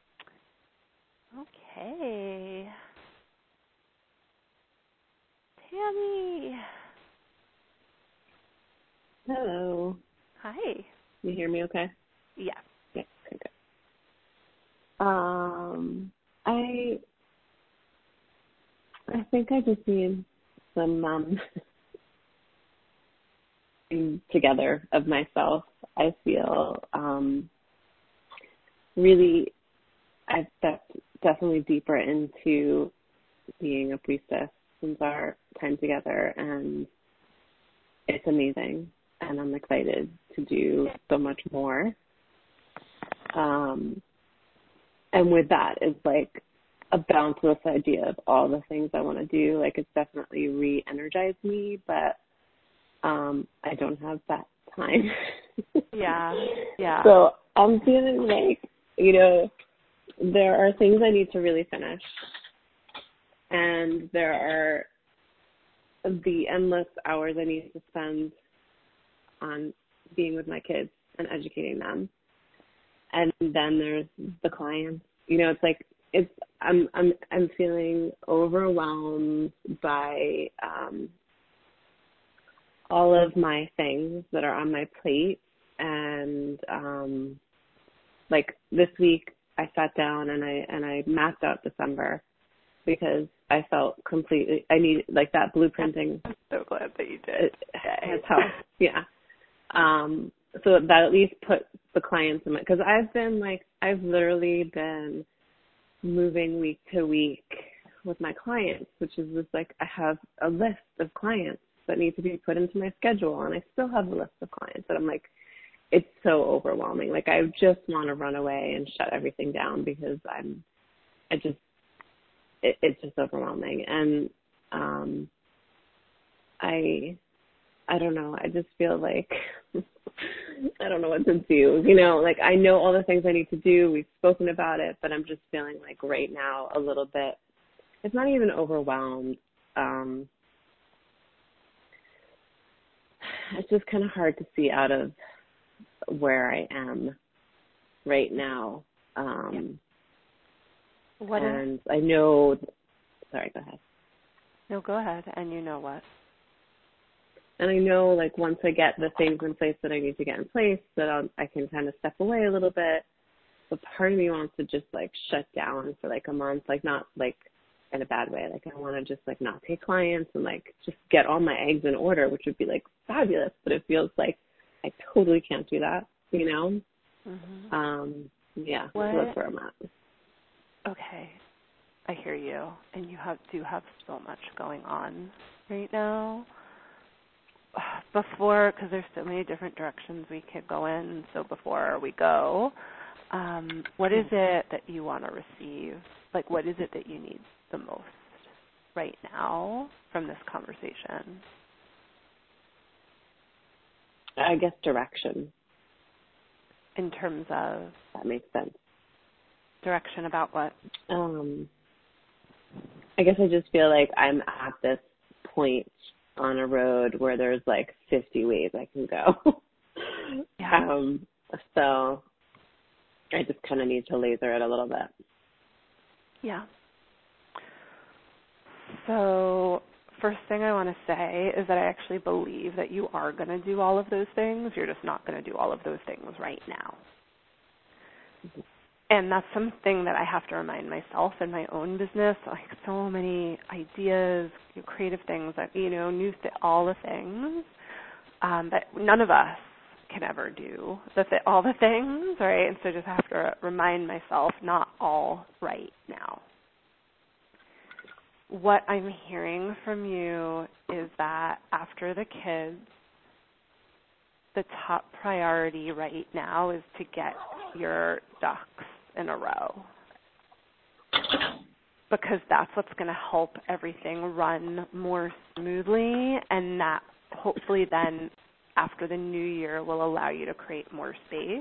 Okay. Tammy. Hello. Hi. You hear me okay? Yeah. Yeah, okay, good. I think I just need some together of myself. I feel really I've stepped definitely deeper into being a priestess since our time together, and it's amazing, and I'm excited to do so much more. And with that is like a boundless idea of all the things I want to do. Like, it's definitely re-energized me, but I don't have that time. Yeah. So I'm feeling like, there are things I need to really finish. And there are the endless hours I need to spend on being with my kids and educating them. And then there's the clients. It's like I'm feeling overwhelmed by all of my things that are on my plate. And like this week I sat down and I mapped out December because I felt completely, I need like that blueprinting. I'm so glad that you did. Has helped. Yeah. So that at least put the clients in my, because I've literally been moving week to week with my clients, which is just like, I have a list of clients that need to be put into my schedule, and I still have a list of clients that I'm like, it's so overwhelming. Like, I just want to run away and shut everything down because it's just overwhelming. And I don't know. I just feel like I don't know what to do. Like, I know all the things I need to do. We've spoken about it, but I'm just feeling like right now a little bit, it's not even overwhelmed. It's just kind of hard to see out of where I am right now. And I know, sorry, go ahead. No, go ahead. And you know what? And I know, like, once I get the things in place that I need to get in place, that I can kind of step away a little bit. But part of me wants to just, like, shut down for, like, a month, like, not, like, in a bad way. Like, I want to just, like, not take clients and, like, just get all my eggs in order, which would be, like, fabulous. But it feels like I totally can't do that, Mm-hmm. Yeah, so that's where I'm at. Okay. I hear you. And you do have so much going on right now. Before, because there's so many different directions we could go in, so before we go, what is it that you want to receive? Like, what is it that you need the most right now from this conversation? I guess direction. In terms of? That makes sense. Direction about what? I guess I just feel like I'm at this point on a road where there's like 50 ways I can go. Yeah. So I just kind of need to laser it a little bit. Yeah. So first thing I want to say is that I actually believe that you are going to do all of those things. You're just not going to do all of those things right now. And that's something that I have to remind myself in my own business. Like so many ideas, creative things, that all the things that none of us can ever do. All the things, right? And so just have to remind myself, not all right now. What I'm hearing from you is that after the kids, the top priority right now is to get your ducks in a row, because that's what's going to help everything run more smoothly, and that hopefully then after the new year will allow you to create more space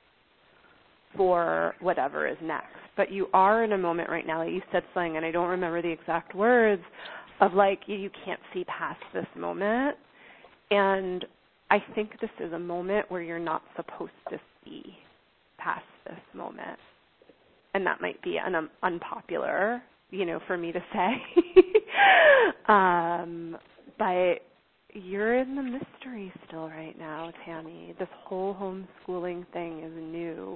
for whatever is next. But you are in a moment right now, like you said something, and I don't remember the exact words, of like you can't see past this moment. And I think this is a moment where you're not supposed to see past this moment. And that might be unpopular, for me to say. But you're in the mystery still right now, Tammy. This whole homeschooling thing is new.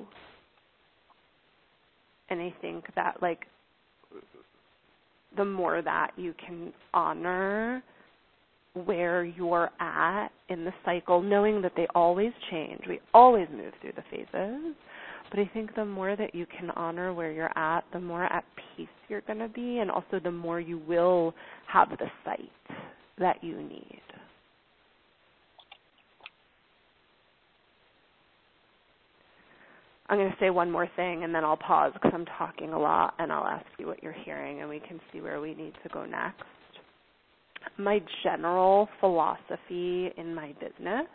And I think that, the more that you can honor where you're at in the cycle, knowing that they always change. We always move through the phases. But I think the more that you can honor where you're at, the more at peace you're going to be, and also the more you will have the sight that you need. I'm going to say one more thing, and then I'll pause because I'm talking a lot, and I'll ask you what you're hearing, and we can see where we need to go next. My general philosophy in my business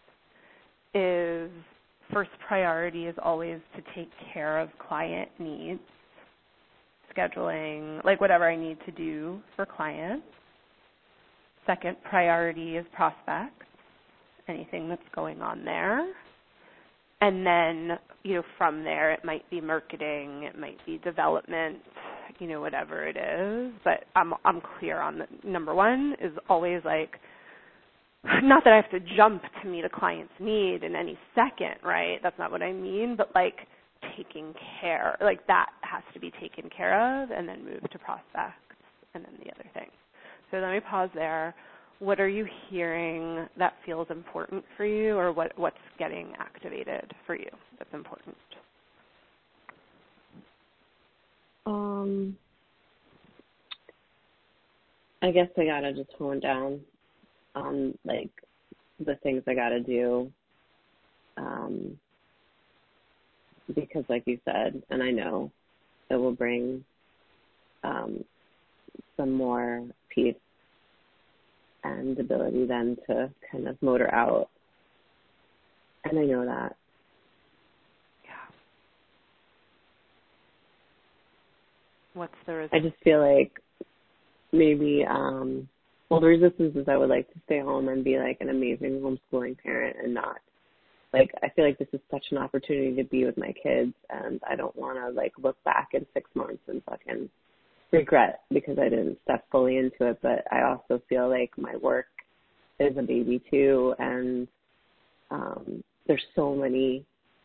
is first priority is always to take care of client needs, scheduling, whatever I need to do for clients. Second priority is prospects, anything that's going on there. And then, from there, it might be marketing, it might be development, whatever it is. But I'm clear on number one is always not that I have to jump to meet a client's need in any second, right? That's not what I mean. But taking care, that has to be taken care of, and then move to prospects, and then the other thing. So let me pause there. What are you hearing that feels important for you, or what's getting activated for you that's important? I guess I gotta just hone down on the things I gotta do, because like you said, and I know it will bring some more peace and ability then to kind of motor out. And I know that. Yeah. What's the resistance? I just feel like maybe, the resistance is I would like to stay home and be an amazing homeschooling parent and not, I feel like this is such an opportunity to be with my kids, and I don't want to, look back in 6 months and fucking regret because I didn't step fully into it. But I also feel like my work is a baby too, and there's so many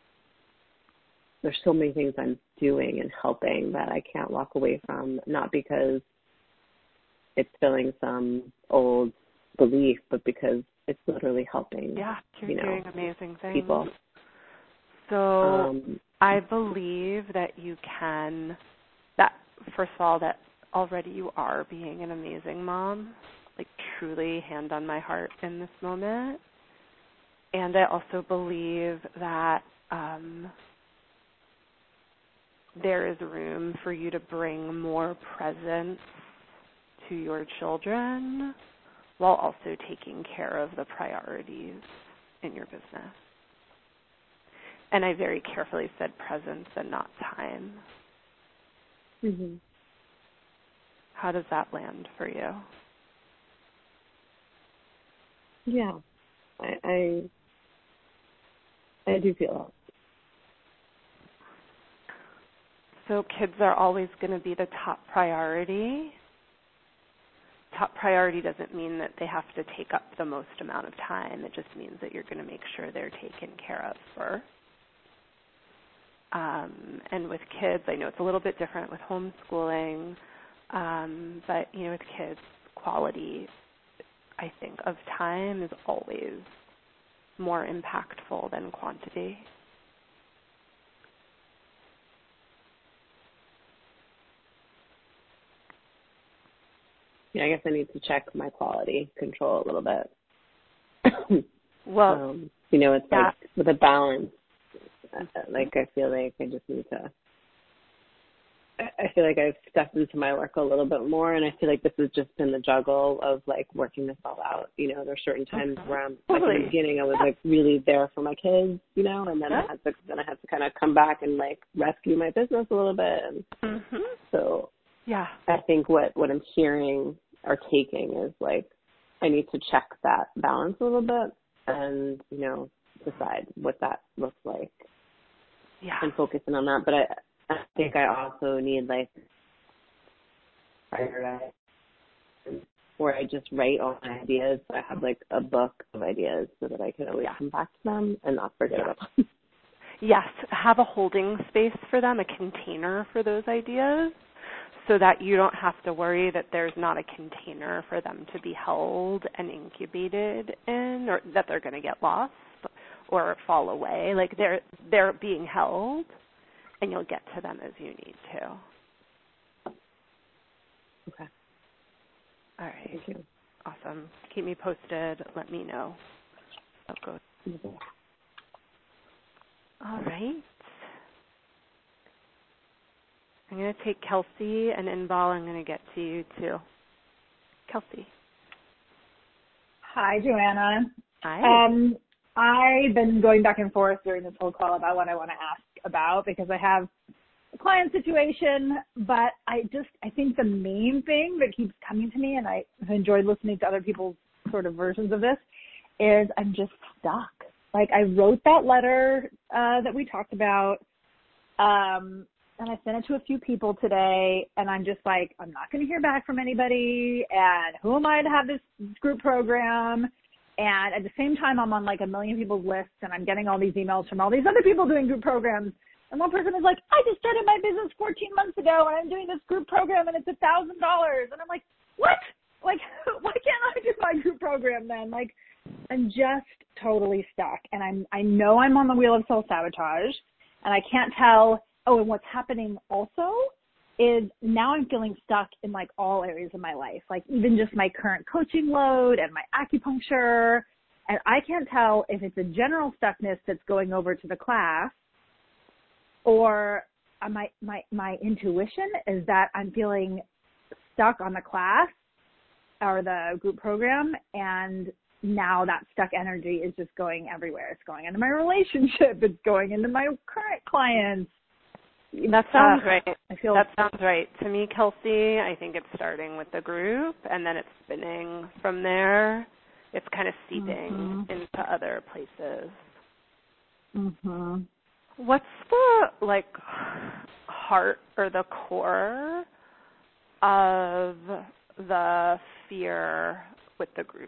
things I'm doing and helping that I can't walk away from, not because it's filling some old belief, but because it's literally helping. Yeah, you're doing amazing things. People. So I believe that you can, that first of all, that already you are being an amazing mom, truly hand on my heart in this moment. And I also believe that there is room for you to bring more presence to your children while also taking care of the priorities in your business. And I very carefully said presence and not time. Mm-hmm. How does that land for you? Yeah, I do feel that. So kids are always going to be the top priority. Top priority doesn't mean that they have to take up the most amount of time. It just means that you're going to make sure they're taken care of first. And with kids, I know it's a little bit different with homeschooling, but, with kids, quality, I think, of time is always more impactful than quantity. Yeah, I guess I need to check my quality control a little bit. Well, it's like with a balance. Like I feel like I just need to. I feel like I've stepped into my work a little bit more, and I feel like this has just been the juggle of like working this all out. There's certain times where I'm like in the beginning I was like really there for my kids, and then I had to kind of come back and like rescue my business a little bit. And so I think what I'm hearing or taking is like I need to check that balance a little bit and decide what that looks like. Yeah. And focusing on that, but I think I also need like prioritize where I just write all my ideas. So I have like a book of ideas so that I can always come back to them and not forget about them. Yes, have a holding space for them, a container for those ideas, so that you don't have to worry that there's not a container for them to be held and incubated in, or that they're going to get lost or fall away. Like they're being held, and you'll get to them as you need to. Okay. All right. Thank you. Awesome. Keep me posted. Let me know. Oh, good. Mm-hmm. All right. I'm going to take Kelsey and Inbal. I'm going to get to you too. Kelsey. Hi, Joanna. Hi. I've been going back and forth during this whole call about what I want to ask about because I have a client situation, but I think the main thing that keeps coming to me, and I have enjoyed listening to other people's sort of versions of this, is I'm just stuck. Like I wrote that letter that we talked about, and I sent it to a few people today, and I'm just like, I'm not going to hear back from anybody, and who am I to have this group program? And at the same time, I'm on like a million people's lists, and I'm getting all these emails from all these other people doing group programs. And one person is like, I just started my business 14 months ago, and I'm doing this group program, and it's $1,000. And I'm like, what? Like, why can't I do my group program then? Like, I'm just totally stuck. And I know I'm on the wheel of self-sabotage, and I can't tell. Oh, and what's happening also is now I'm feeling stuck in like all areas of my life, like even just my current coaching load and my acupuncture. And I can't tell if it's a general stuckness that's going over to the class or my intuition is that I'm feeling stuck on the class or the group program. And now that stuck energy is just going everywhere. It's going into my relationship. It's going into my current clients. That sounds right. That sounds right. To me, Kelsey, I think it's starting with the group, and then it's spinning from there. It's kind of seeping into other places. Mm-hmm. What's the, like, heart or the core of the fear with the group?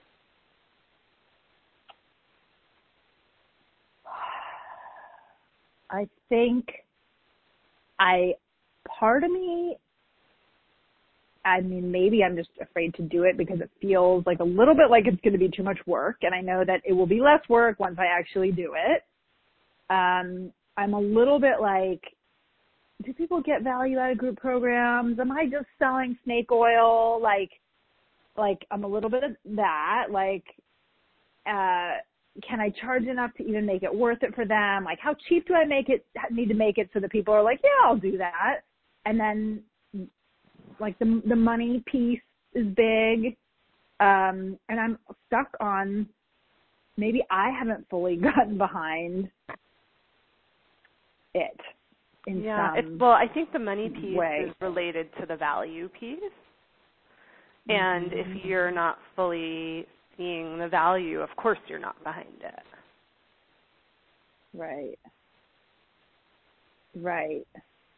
I think part of me, I mean, maybe I'm just afraid to do it because it feels like a little bit like it's going to be too much work. And I know that it will be less work once I actually do it. I'm a little bit like, do people get value out of group programs? Am I just selling snake oil? Like I'm a little bit of that. Like, can I charge enough to even make it worth it for them? Like, how cheap do I need to make it so that people are like, yeah, I'll do that. And then, like, the money piece is big. And I'm stuck on, maybe I haven't fully gotten behind it in some well, I think the money piece way. is related to the value piece. And if you're not fully seeing the value, of course you're not behind it. Right.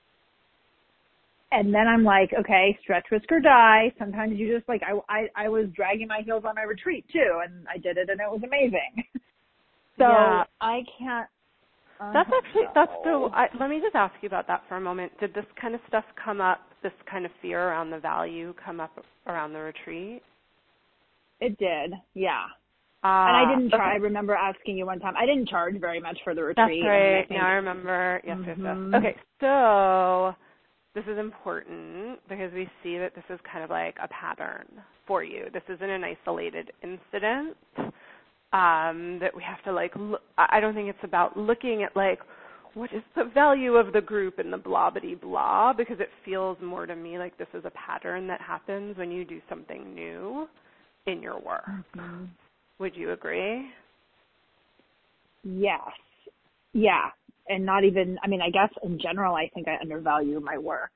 And then I'm like, okay, stretch, risk, or die. Sometimes you just like, I was dragging my heels on my retreat too, and I did it and it was amazing. So I can't, That's actually, that's so, let me just ask you about that for a moment. Did this kind of stuff come up, this kind of fear around the value come up around the retreat? It did, yeah. And I didn't try. I remember asking you one time. I didn't charge very much for the retreat. That's right. I mean, I remember. Yes, yes, yes. Okay, so this is important because we see that this is kind of like a pattern for you. This isn't an isolated incident that we have to like look. I don't think it's about looking at like what is the value of the group and the blah, because it feels more to me like this is a pattern that happens when you do something new in your work. Mm-hmm. Would you agree? Yes. Yeah. And not even, I mean, I guess in general, I think I undervalue my work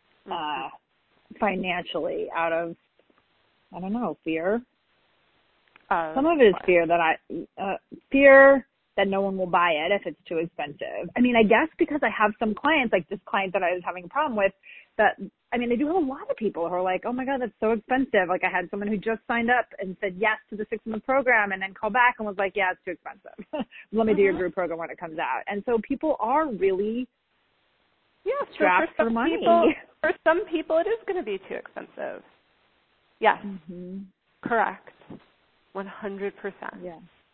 financially out of, I don't know, fear. Some of it is fear fear that no one will buy it if it's too expensive. I mean, I guess because I have some clients, like this client that I was having a problem with, that, I mean, I do have a lot of people who are like, oh my God, that's so expensive. Like I had someone who just signed up and said yes to the 6-month program and then called back and was like, yeah, it's too expensive. Let me do your group program when it comes out. And so people are really strapped for money. For some people, it is going to be too expensive. Yes. Mm-hmm. Correct. 100%. Yeah.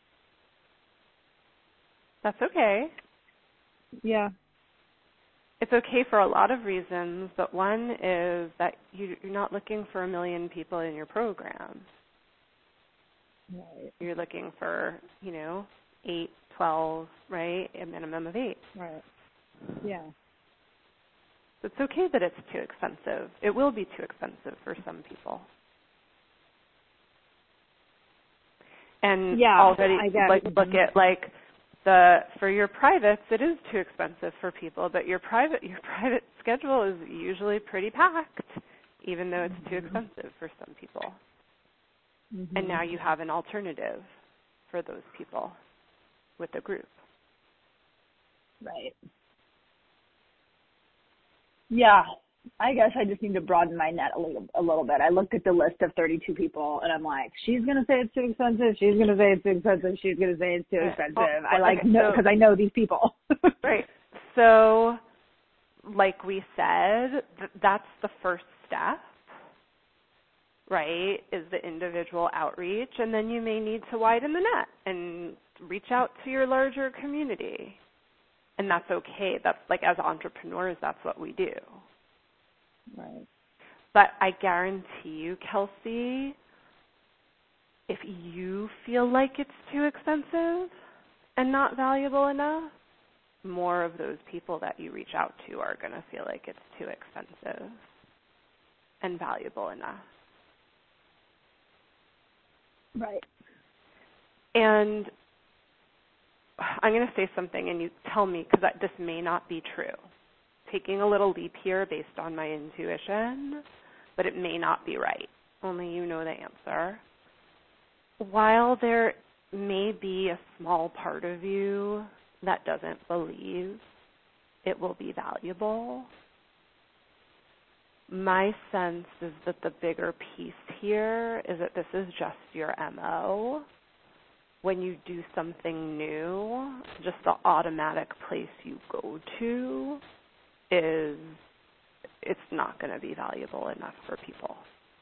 That's okay. Yeah. It's okay for a lot of reasons, but one is that you're not looking for 1 million people in your program. Right. You're looking for, 8, 12, right? A minimum of 8. Right. Yeah. So it's okay that it's too expensive. It will be too expensive for some people. And already look at for your privates, it is too expensive for people, but your private schedule is usually pretty packed, even though it's too expensive for some people. Mm-hmm. And now you have an alternative for those people with the group. Right. Yeah. I guess I just need to broaden my net a little bit. I looked at the list of 32 people, and I'm like, she's going to say it's too expensive. She's going to say it's too expensive. She's going to say it's too expensive. Because I know these people. Right. So, like we said, that's the first step, right, is the individual outreach, and then you may need to widen the net and reach out to your larger community. And that's okay. That's like as entrepreneurs, that's what we do. Right. But I guarantee you, Kelsey, if you feel like it's too expensive and not valuable enough, more of those people that you reach out to are going to feel like it's too expensive and valuable enough. Right. And I'm going to say something, and you tell me, because this may not be true. Taking a little leap here based on my intuition, but it may not be right. Only you know the answer. While there may be a small part of you that doesn't believe it will be valuable, my sense is that the bigger piece here is that this is just your MO. When you do something new, just the automatic place you go to is it's not going to be valuable enough for people.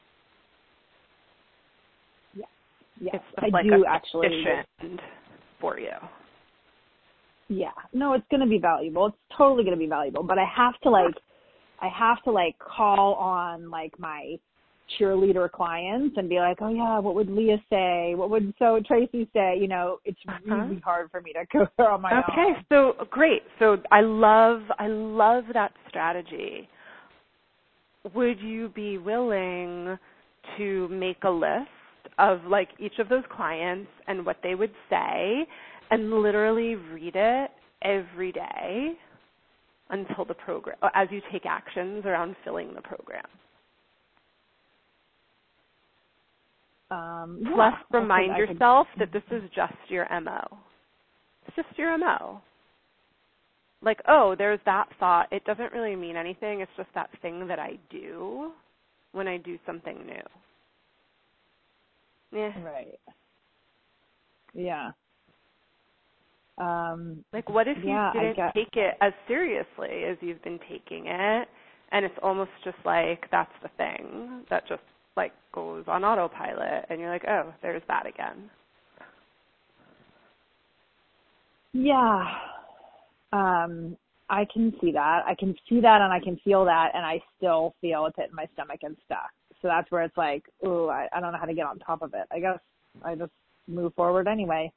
Yeah. Yeah. It's I like do a actually for you. Yeah. No, it's going to be valuable. It's totally going to be valuable, but I have to call on my cheerleader clients and be like, oh yeah, what would Leah say? What would Tracy say? It's really hard for me to go there on my own. Okay, so great. So I love that strategy. Would you be willing to make a list of each of those clients and what they would say and literally read it every day until the program, as you take actions around filling the program? Plus, remind yourself that this is just your MO. It's just your MO. There's that thought. It doesn't really mean anything. It's just that thing that I do when I do something new. Yeah. Right. Yeah. Like, what if you didn't take it as seriously as you've been taking it, and it's almost just like that's the thing that just like goes on autopilot, and you're like, oh, there's that again. Yeah. I can see that. I can see that and I can feel that, and I still feel a pit in my stomach and stuck. So that's where it's like, ooh, I don't know how to get on top of it. I guess I just move forward anyway.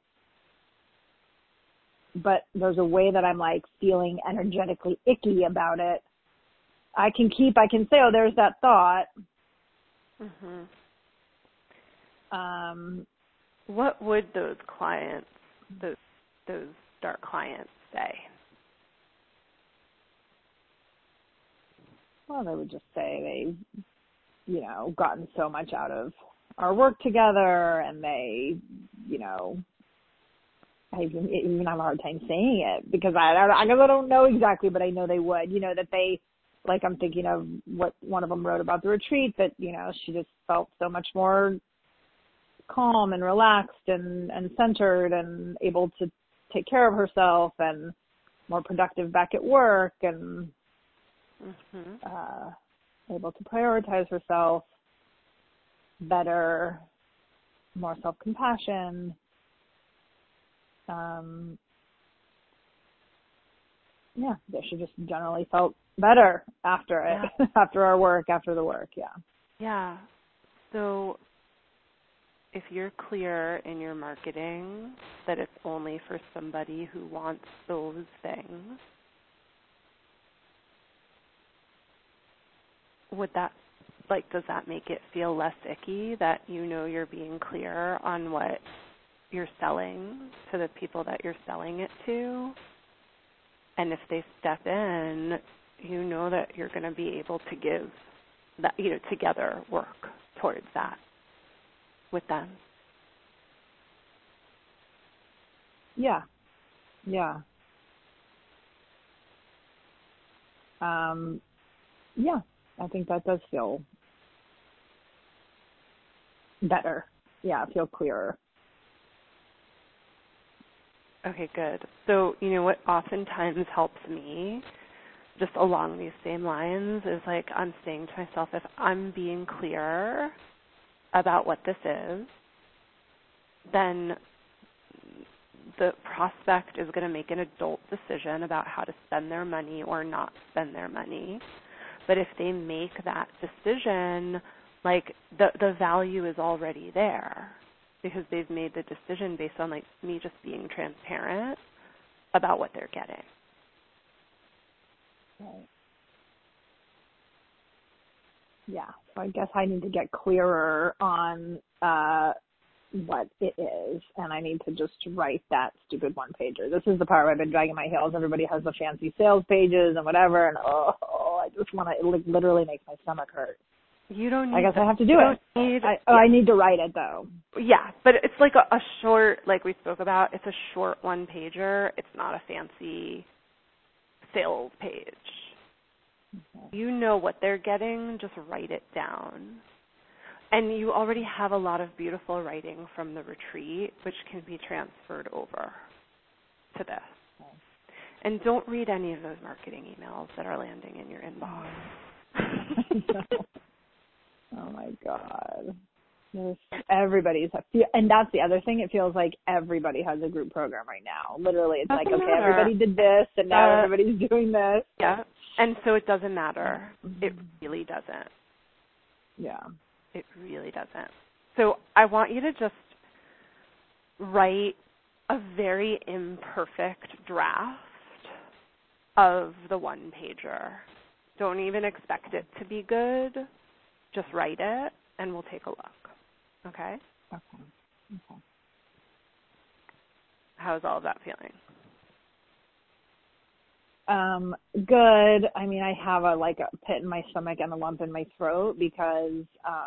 But there's a way that I'm like feeling energetically icky about it. I can say, oh, there's that thought. What would those clients, those dark clients say? Well, they would just say they've, gotten so much out of our work together, and they, I even have a hard time saying it because I don't know exactly, but I know they would, that they, like, I'm thinking of what one of them wrote about the retreat, that, she just felt so much more calm and relaxed and centered and able to take care of herself and more productive back at work and able to prioritize herself better, more self-compassion. That she just generally felt better after it, after our work, after the work. Yeah. So if you're clear in your marketing that it's only for somebody who wants those things, does that make it feel less icky that you're being clear on what you're selling to the people that you're selling it to? And if they step in, that you're going to be able to give that, together work towards that with them. Yeah. I think that does feel better. Yeah, I feel clearer. Okay, good. So, what oftentimes helps me, just along these same lines, is like I'm saying to myself, if I'm being clear about what this is, then the prospect is going to make an adult decision about how to spend their money or not spend their money. But if they make that decision, like the value is already there because they've made the decision based on like me just being transparent about what they're getting. Right. Yeah. So I guess I need to get clearer on what it is, and I need to just write that stupid one-pager. This is the part where I've been dragging my heels. Everybody has the fancy sales pages and whatever, and I just want to, it literally makes my stomach hurt. You don't need I guess I have to do it. I need to write it, though. Yeah, but it's like a short, like we spoke about, it's a short one-pager. It's not a fancy sales page. Okay. You know what they're getting, just write it down. And you already have a lot of beautiful writing from the retreat, which can be transferred over to this. Okay. And don't read any of those marketing emails that are landing in your inbox. Oh, my God. Everybody's, and that's the other thing. It feels like everybody has a group program right now. Literally, it's like, okay, everybody did this, and now everybody's doing this. Yeah, and so it doesn't matter. It really doesn't. Yeah. It really doesn't. So I want you to just write a very imperfect draft of the one-pager. Don't even expect it to be good. Just write it, and we'll take a look. Okay? Okay. How's all of that feeling? Good. I mean, I have a pit in my stomach and a lump in my throat because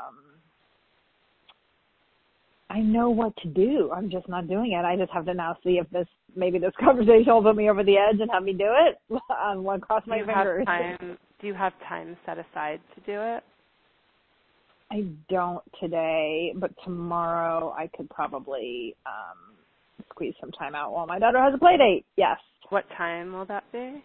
I know what to do. I'm just not doing it. I just have to now see if this conversation will put me over the edge and have me do it. I'll cross my fingers. Do you have time set aside to do it? I don't today, but tomorrow I could probably squeeze some time out while my daughter has a play date. Yes. What time will that be?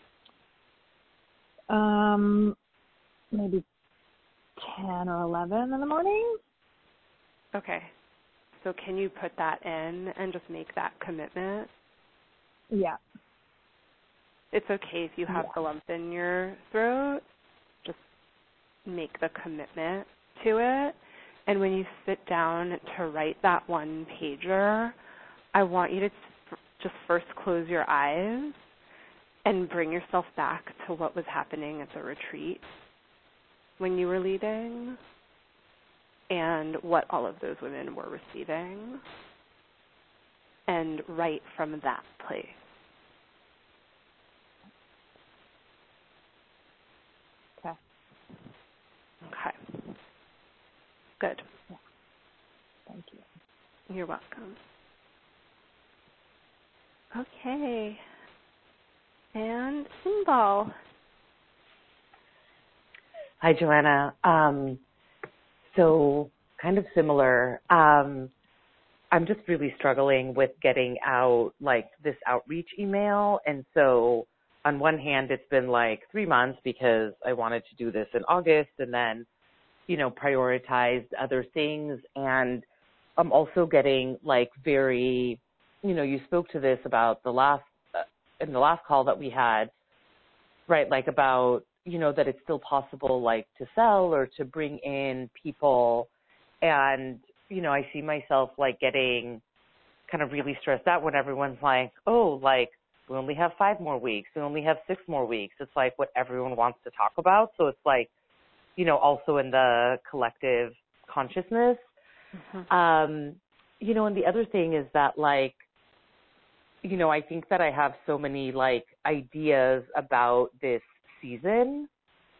Maybe 10 or 11 in the morning. Okay. So can you put that in and just make that commitment? Yeah. It's okay if you have the lump in your throat. Just make the commitment to it. And when you sit down to write that one pager, I want you to just first close your eyes and bring yourself back to what was happening at the retreat when you were leading and what all of those women were receiving, and write from that place. Okay. Okay. Good. Yeah. Thank you. You're welcome. Okay. And Sinbal. Hi, Joanna. So kind of similar. I'm just really struggling with getting out like this outreach email. And so on one hand, it's been like 3 months because I wanted to do this in August and then, prioritized other things. And I'm also getting like very, you spoke to this about in the last call that we had, right? Like about, that it's still possible like to sell or to bring in people. And, I see myself like getting kind of really stressed out when everyone's like, oh, like we only have 5 more weeks. We only have 6 more weeks. It's like what everyone wants to talk about. So it's like, also in the collective consciousness. Mm-hmm. And the other thing is that like, I think that I have so many like ideas about this season,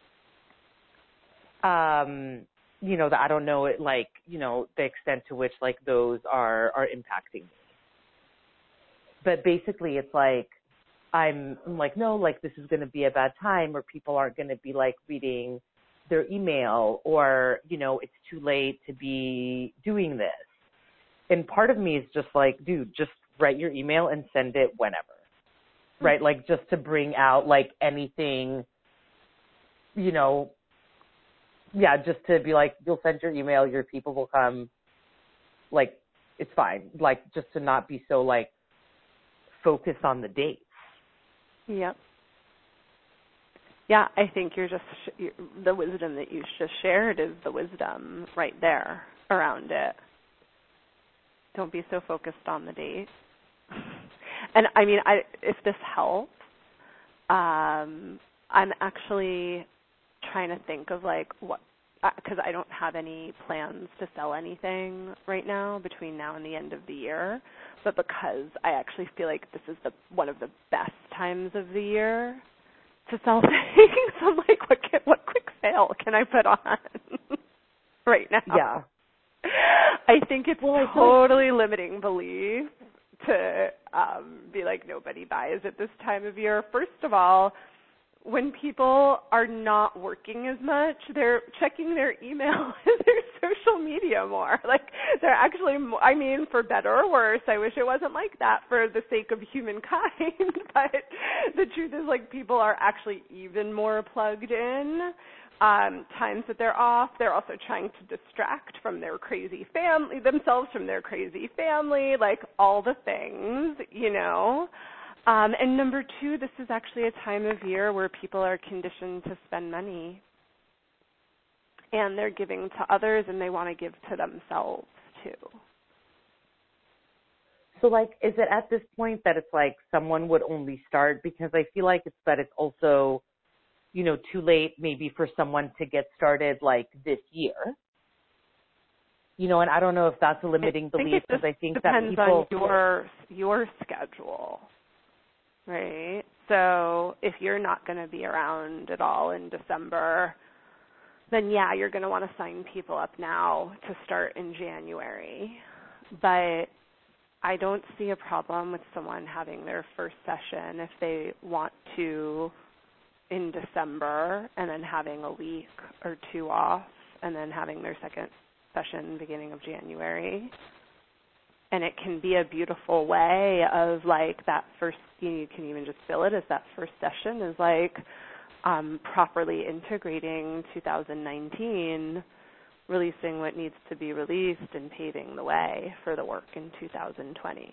that I don't know it like, the extent to which like those are impacting me. But basically it's like, I'm like, no, like this is going to be a bad time or people aren't going to be like reading their email or, it's too late to be doing this. And part of me is just like, dude, just write your email and send it whenever, right? Like just to bring out like anything, just to be like, you'll send your email, your people will come, like, it's fine. Like just to not be so like focused on the dates. Yep. Yeah, I think the wisdom that you just shared is the wisdom right there around it. Don't be so focused on the date. And I mean, if this helps, I'm actually trying to think of like what, because I don't have any plans to sell anything right now between now and the end of the year, but because I actually feel like this is one of the best times of the year to sell things, I'm like, what quick sale can I put on right now? Yeah. I think it's totally limiting belief to be like nobody buys at this time of year. First of all, when people are not working as much, they're checking their email and their social media more. Like they're actually, I mean, for better or worse, I wish it wasn't like that for the sake of humankind, but the truth is like people are actually even more plugged in. Times that they're off, they're also trying to distract from their crazy family, themselves from their crazy family, like all the things, And number 2, this is actually a time of year where people are conditioned to spend money. And they're giving to others and they want to give to themselves too. So like, is it at this point that it's like someone would only start, because I feel like it's also, too late maybe for someone to get started like this year, and I don't know if that's a limiting belief, because I think that people depends on your schedule, right? So if you're not going to be around at all in December, then yeah, you're going to want to sign people up now to start in January. But I don't see a problem with someone having their first session if they want to in December and then having a week or 2 off and then having their second session beginning of January. And it can be a beautiful way of like that first, you can even just feel it as that first session is like properly integrating 2019, releasing what needs to be released and paving the way for the work in 2020.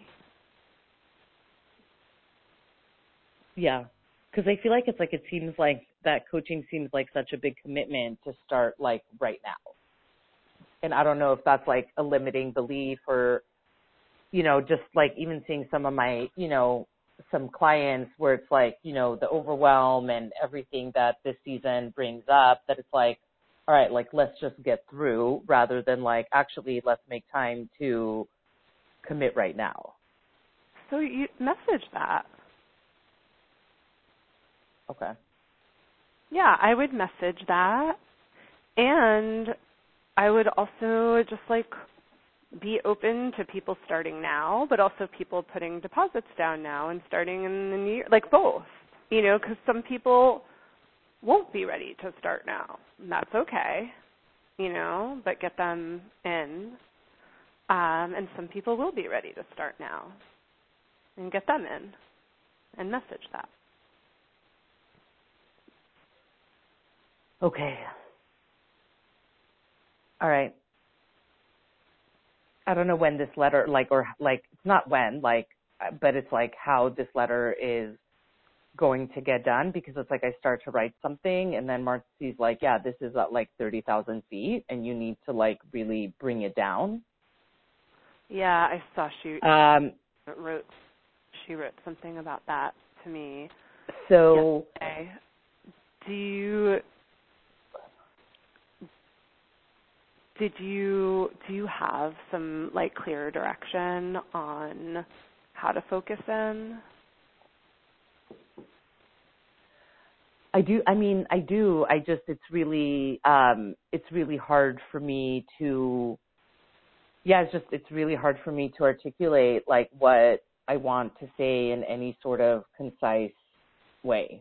Yeah, because I feel like it seems like that coaching seems like such a big commitment to start like right now. And I don't know if that's like a limiting belief or, just like even seeing some of my, some clients where it's like, the overwhelm and everything that this season brings up, that it's like, all right, like let's just get through rather than like actually let's make time to commit right now. So you message that. Okay. Yeah, I would message that. And I would also just like be open to people starting now, but also people putting deposits down now and starting in the new year, like both, because some people won't be ready to start now. And that's okay, but get them in. And some people will be ready to start now and get them in and message that. Okay. All right. I don't know when this letter, it's not when, but it's like how this letter is going to get done, because it's like I start to write something and then Marcy's like, yeah, this is at like 30,000 feet and you need to like really bring it down. Yeah, I saw she wrote something about that to me. So yesterday. Do you have some like clear direction on how to focus in? I do. It's really hard for me to, it's really hard for me to articulate like what I want to say in any sort of concise way.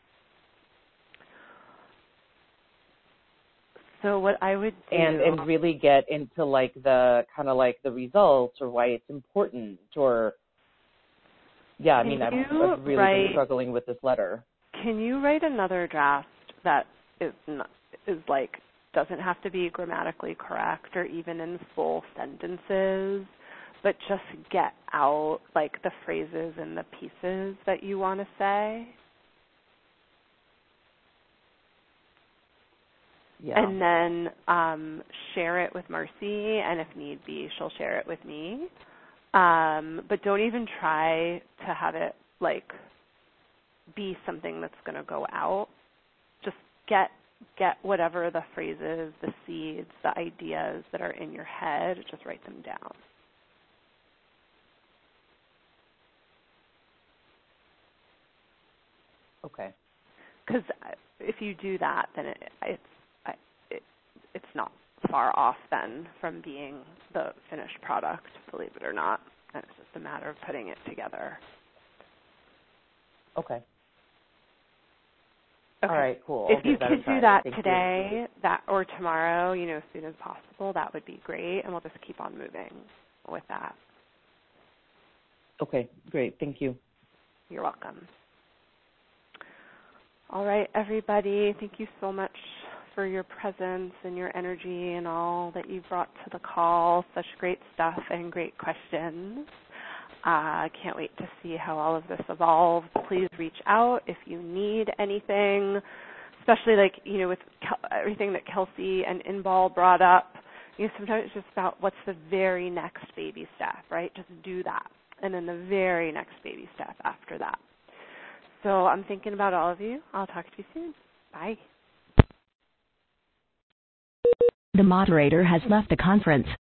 So what I would do, and really get into like the kind of like the results or why it's important, or I've really been struggling with this letter. Can you write another draft that is like doesn't have to be grammatically correct or even in full sentences, but just get out like the phrases and the pieces that you want to say? Yeah. And then share it with Marcy, and if need be, she'll share it with me. But don't even try to have it like be something that's going to go out. Just get whatever the phrases, the seeds, the ideas that are in your head, just write them down. Okay. Because if you do that, then it's not far off then from being the finished product, believe it or not. And it's just a matter of putting it together. Okay. All right, cool. If you could do that today, that or tomorrow, as soon as possible, that would be great, and we'll just keep on moving with that. Okay, great. Thank you. You're welcome. All right, everybody, thank you so much for your presence and your energy and all that you brought to the call. Such great stuff and great questions. I can't wait to see how all of this evolves. Please reach out if you need anything, especially with everything that Kelsey and Inbal brought up. Sometimes it's just about what's the very next baby step, right? Just do that. And then the very next baby step after that. So I'm thinking about all of you. I'll talk to you soon. Bye. The moderator has left the conference.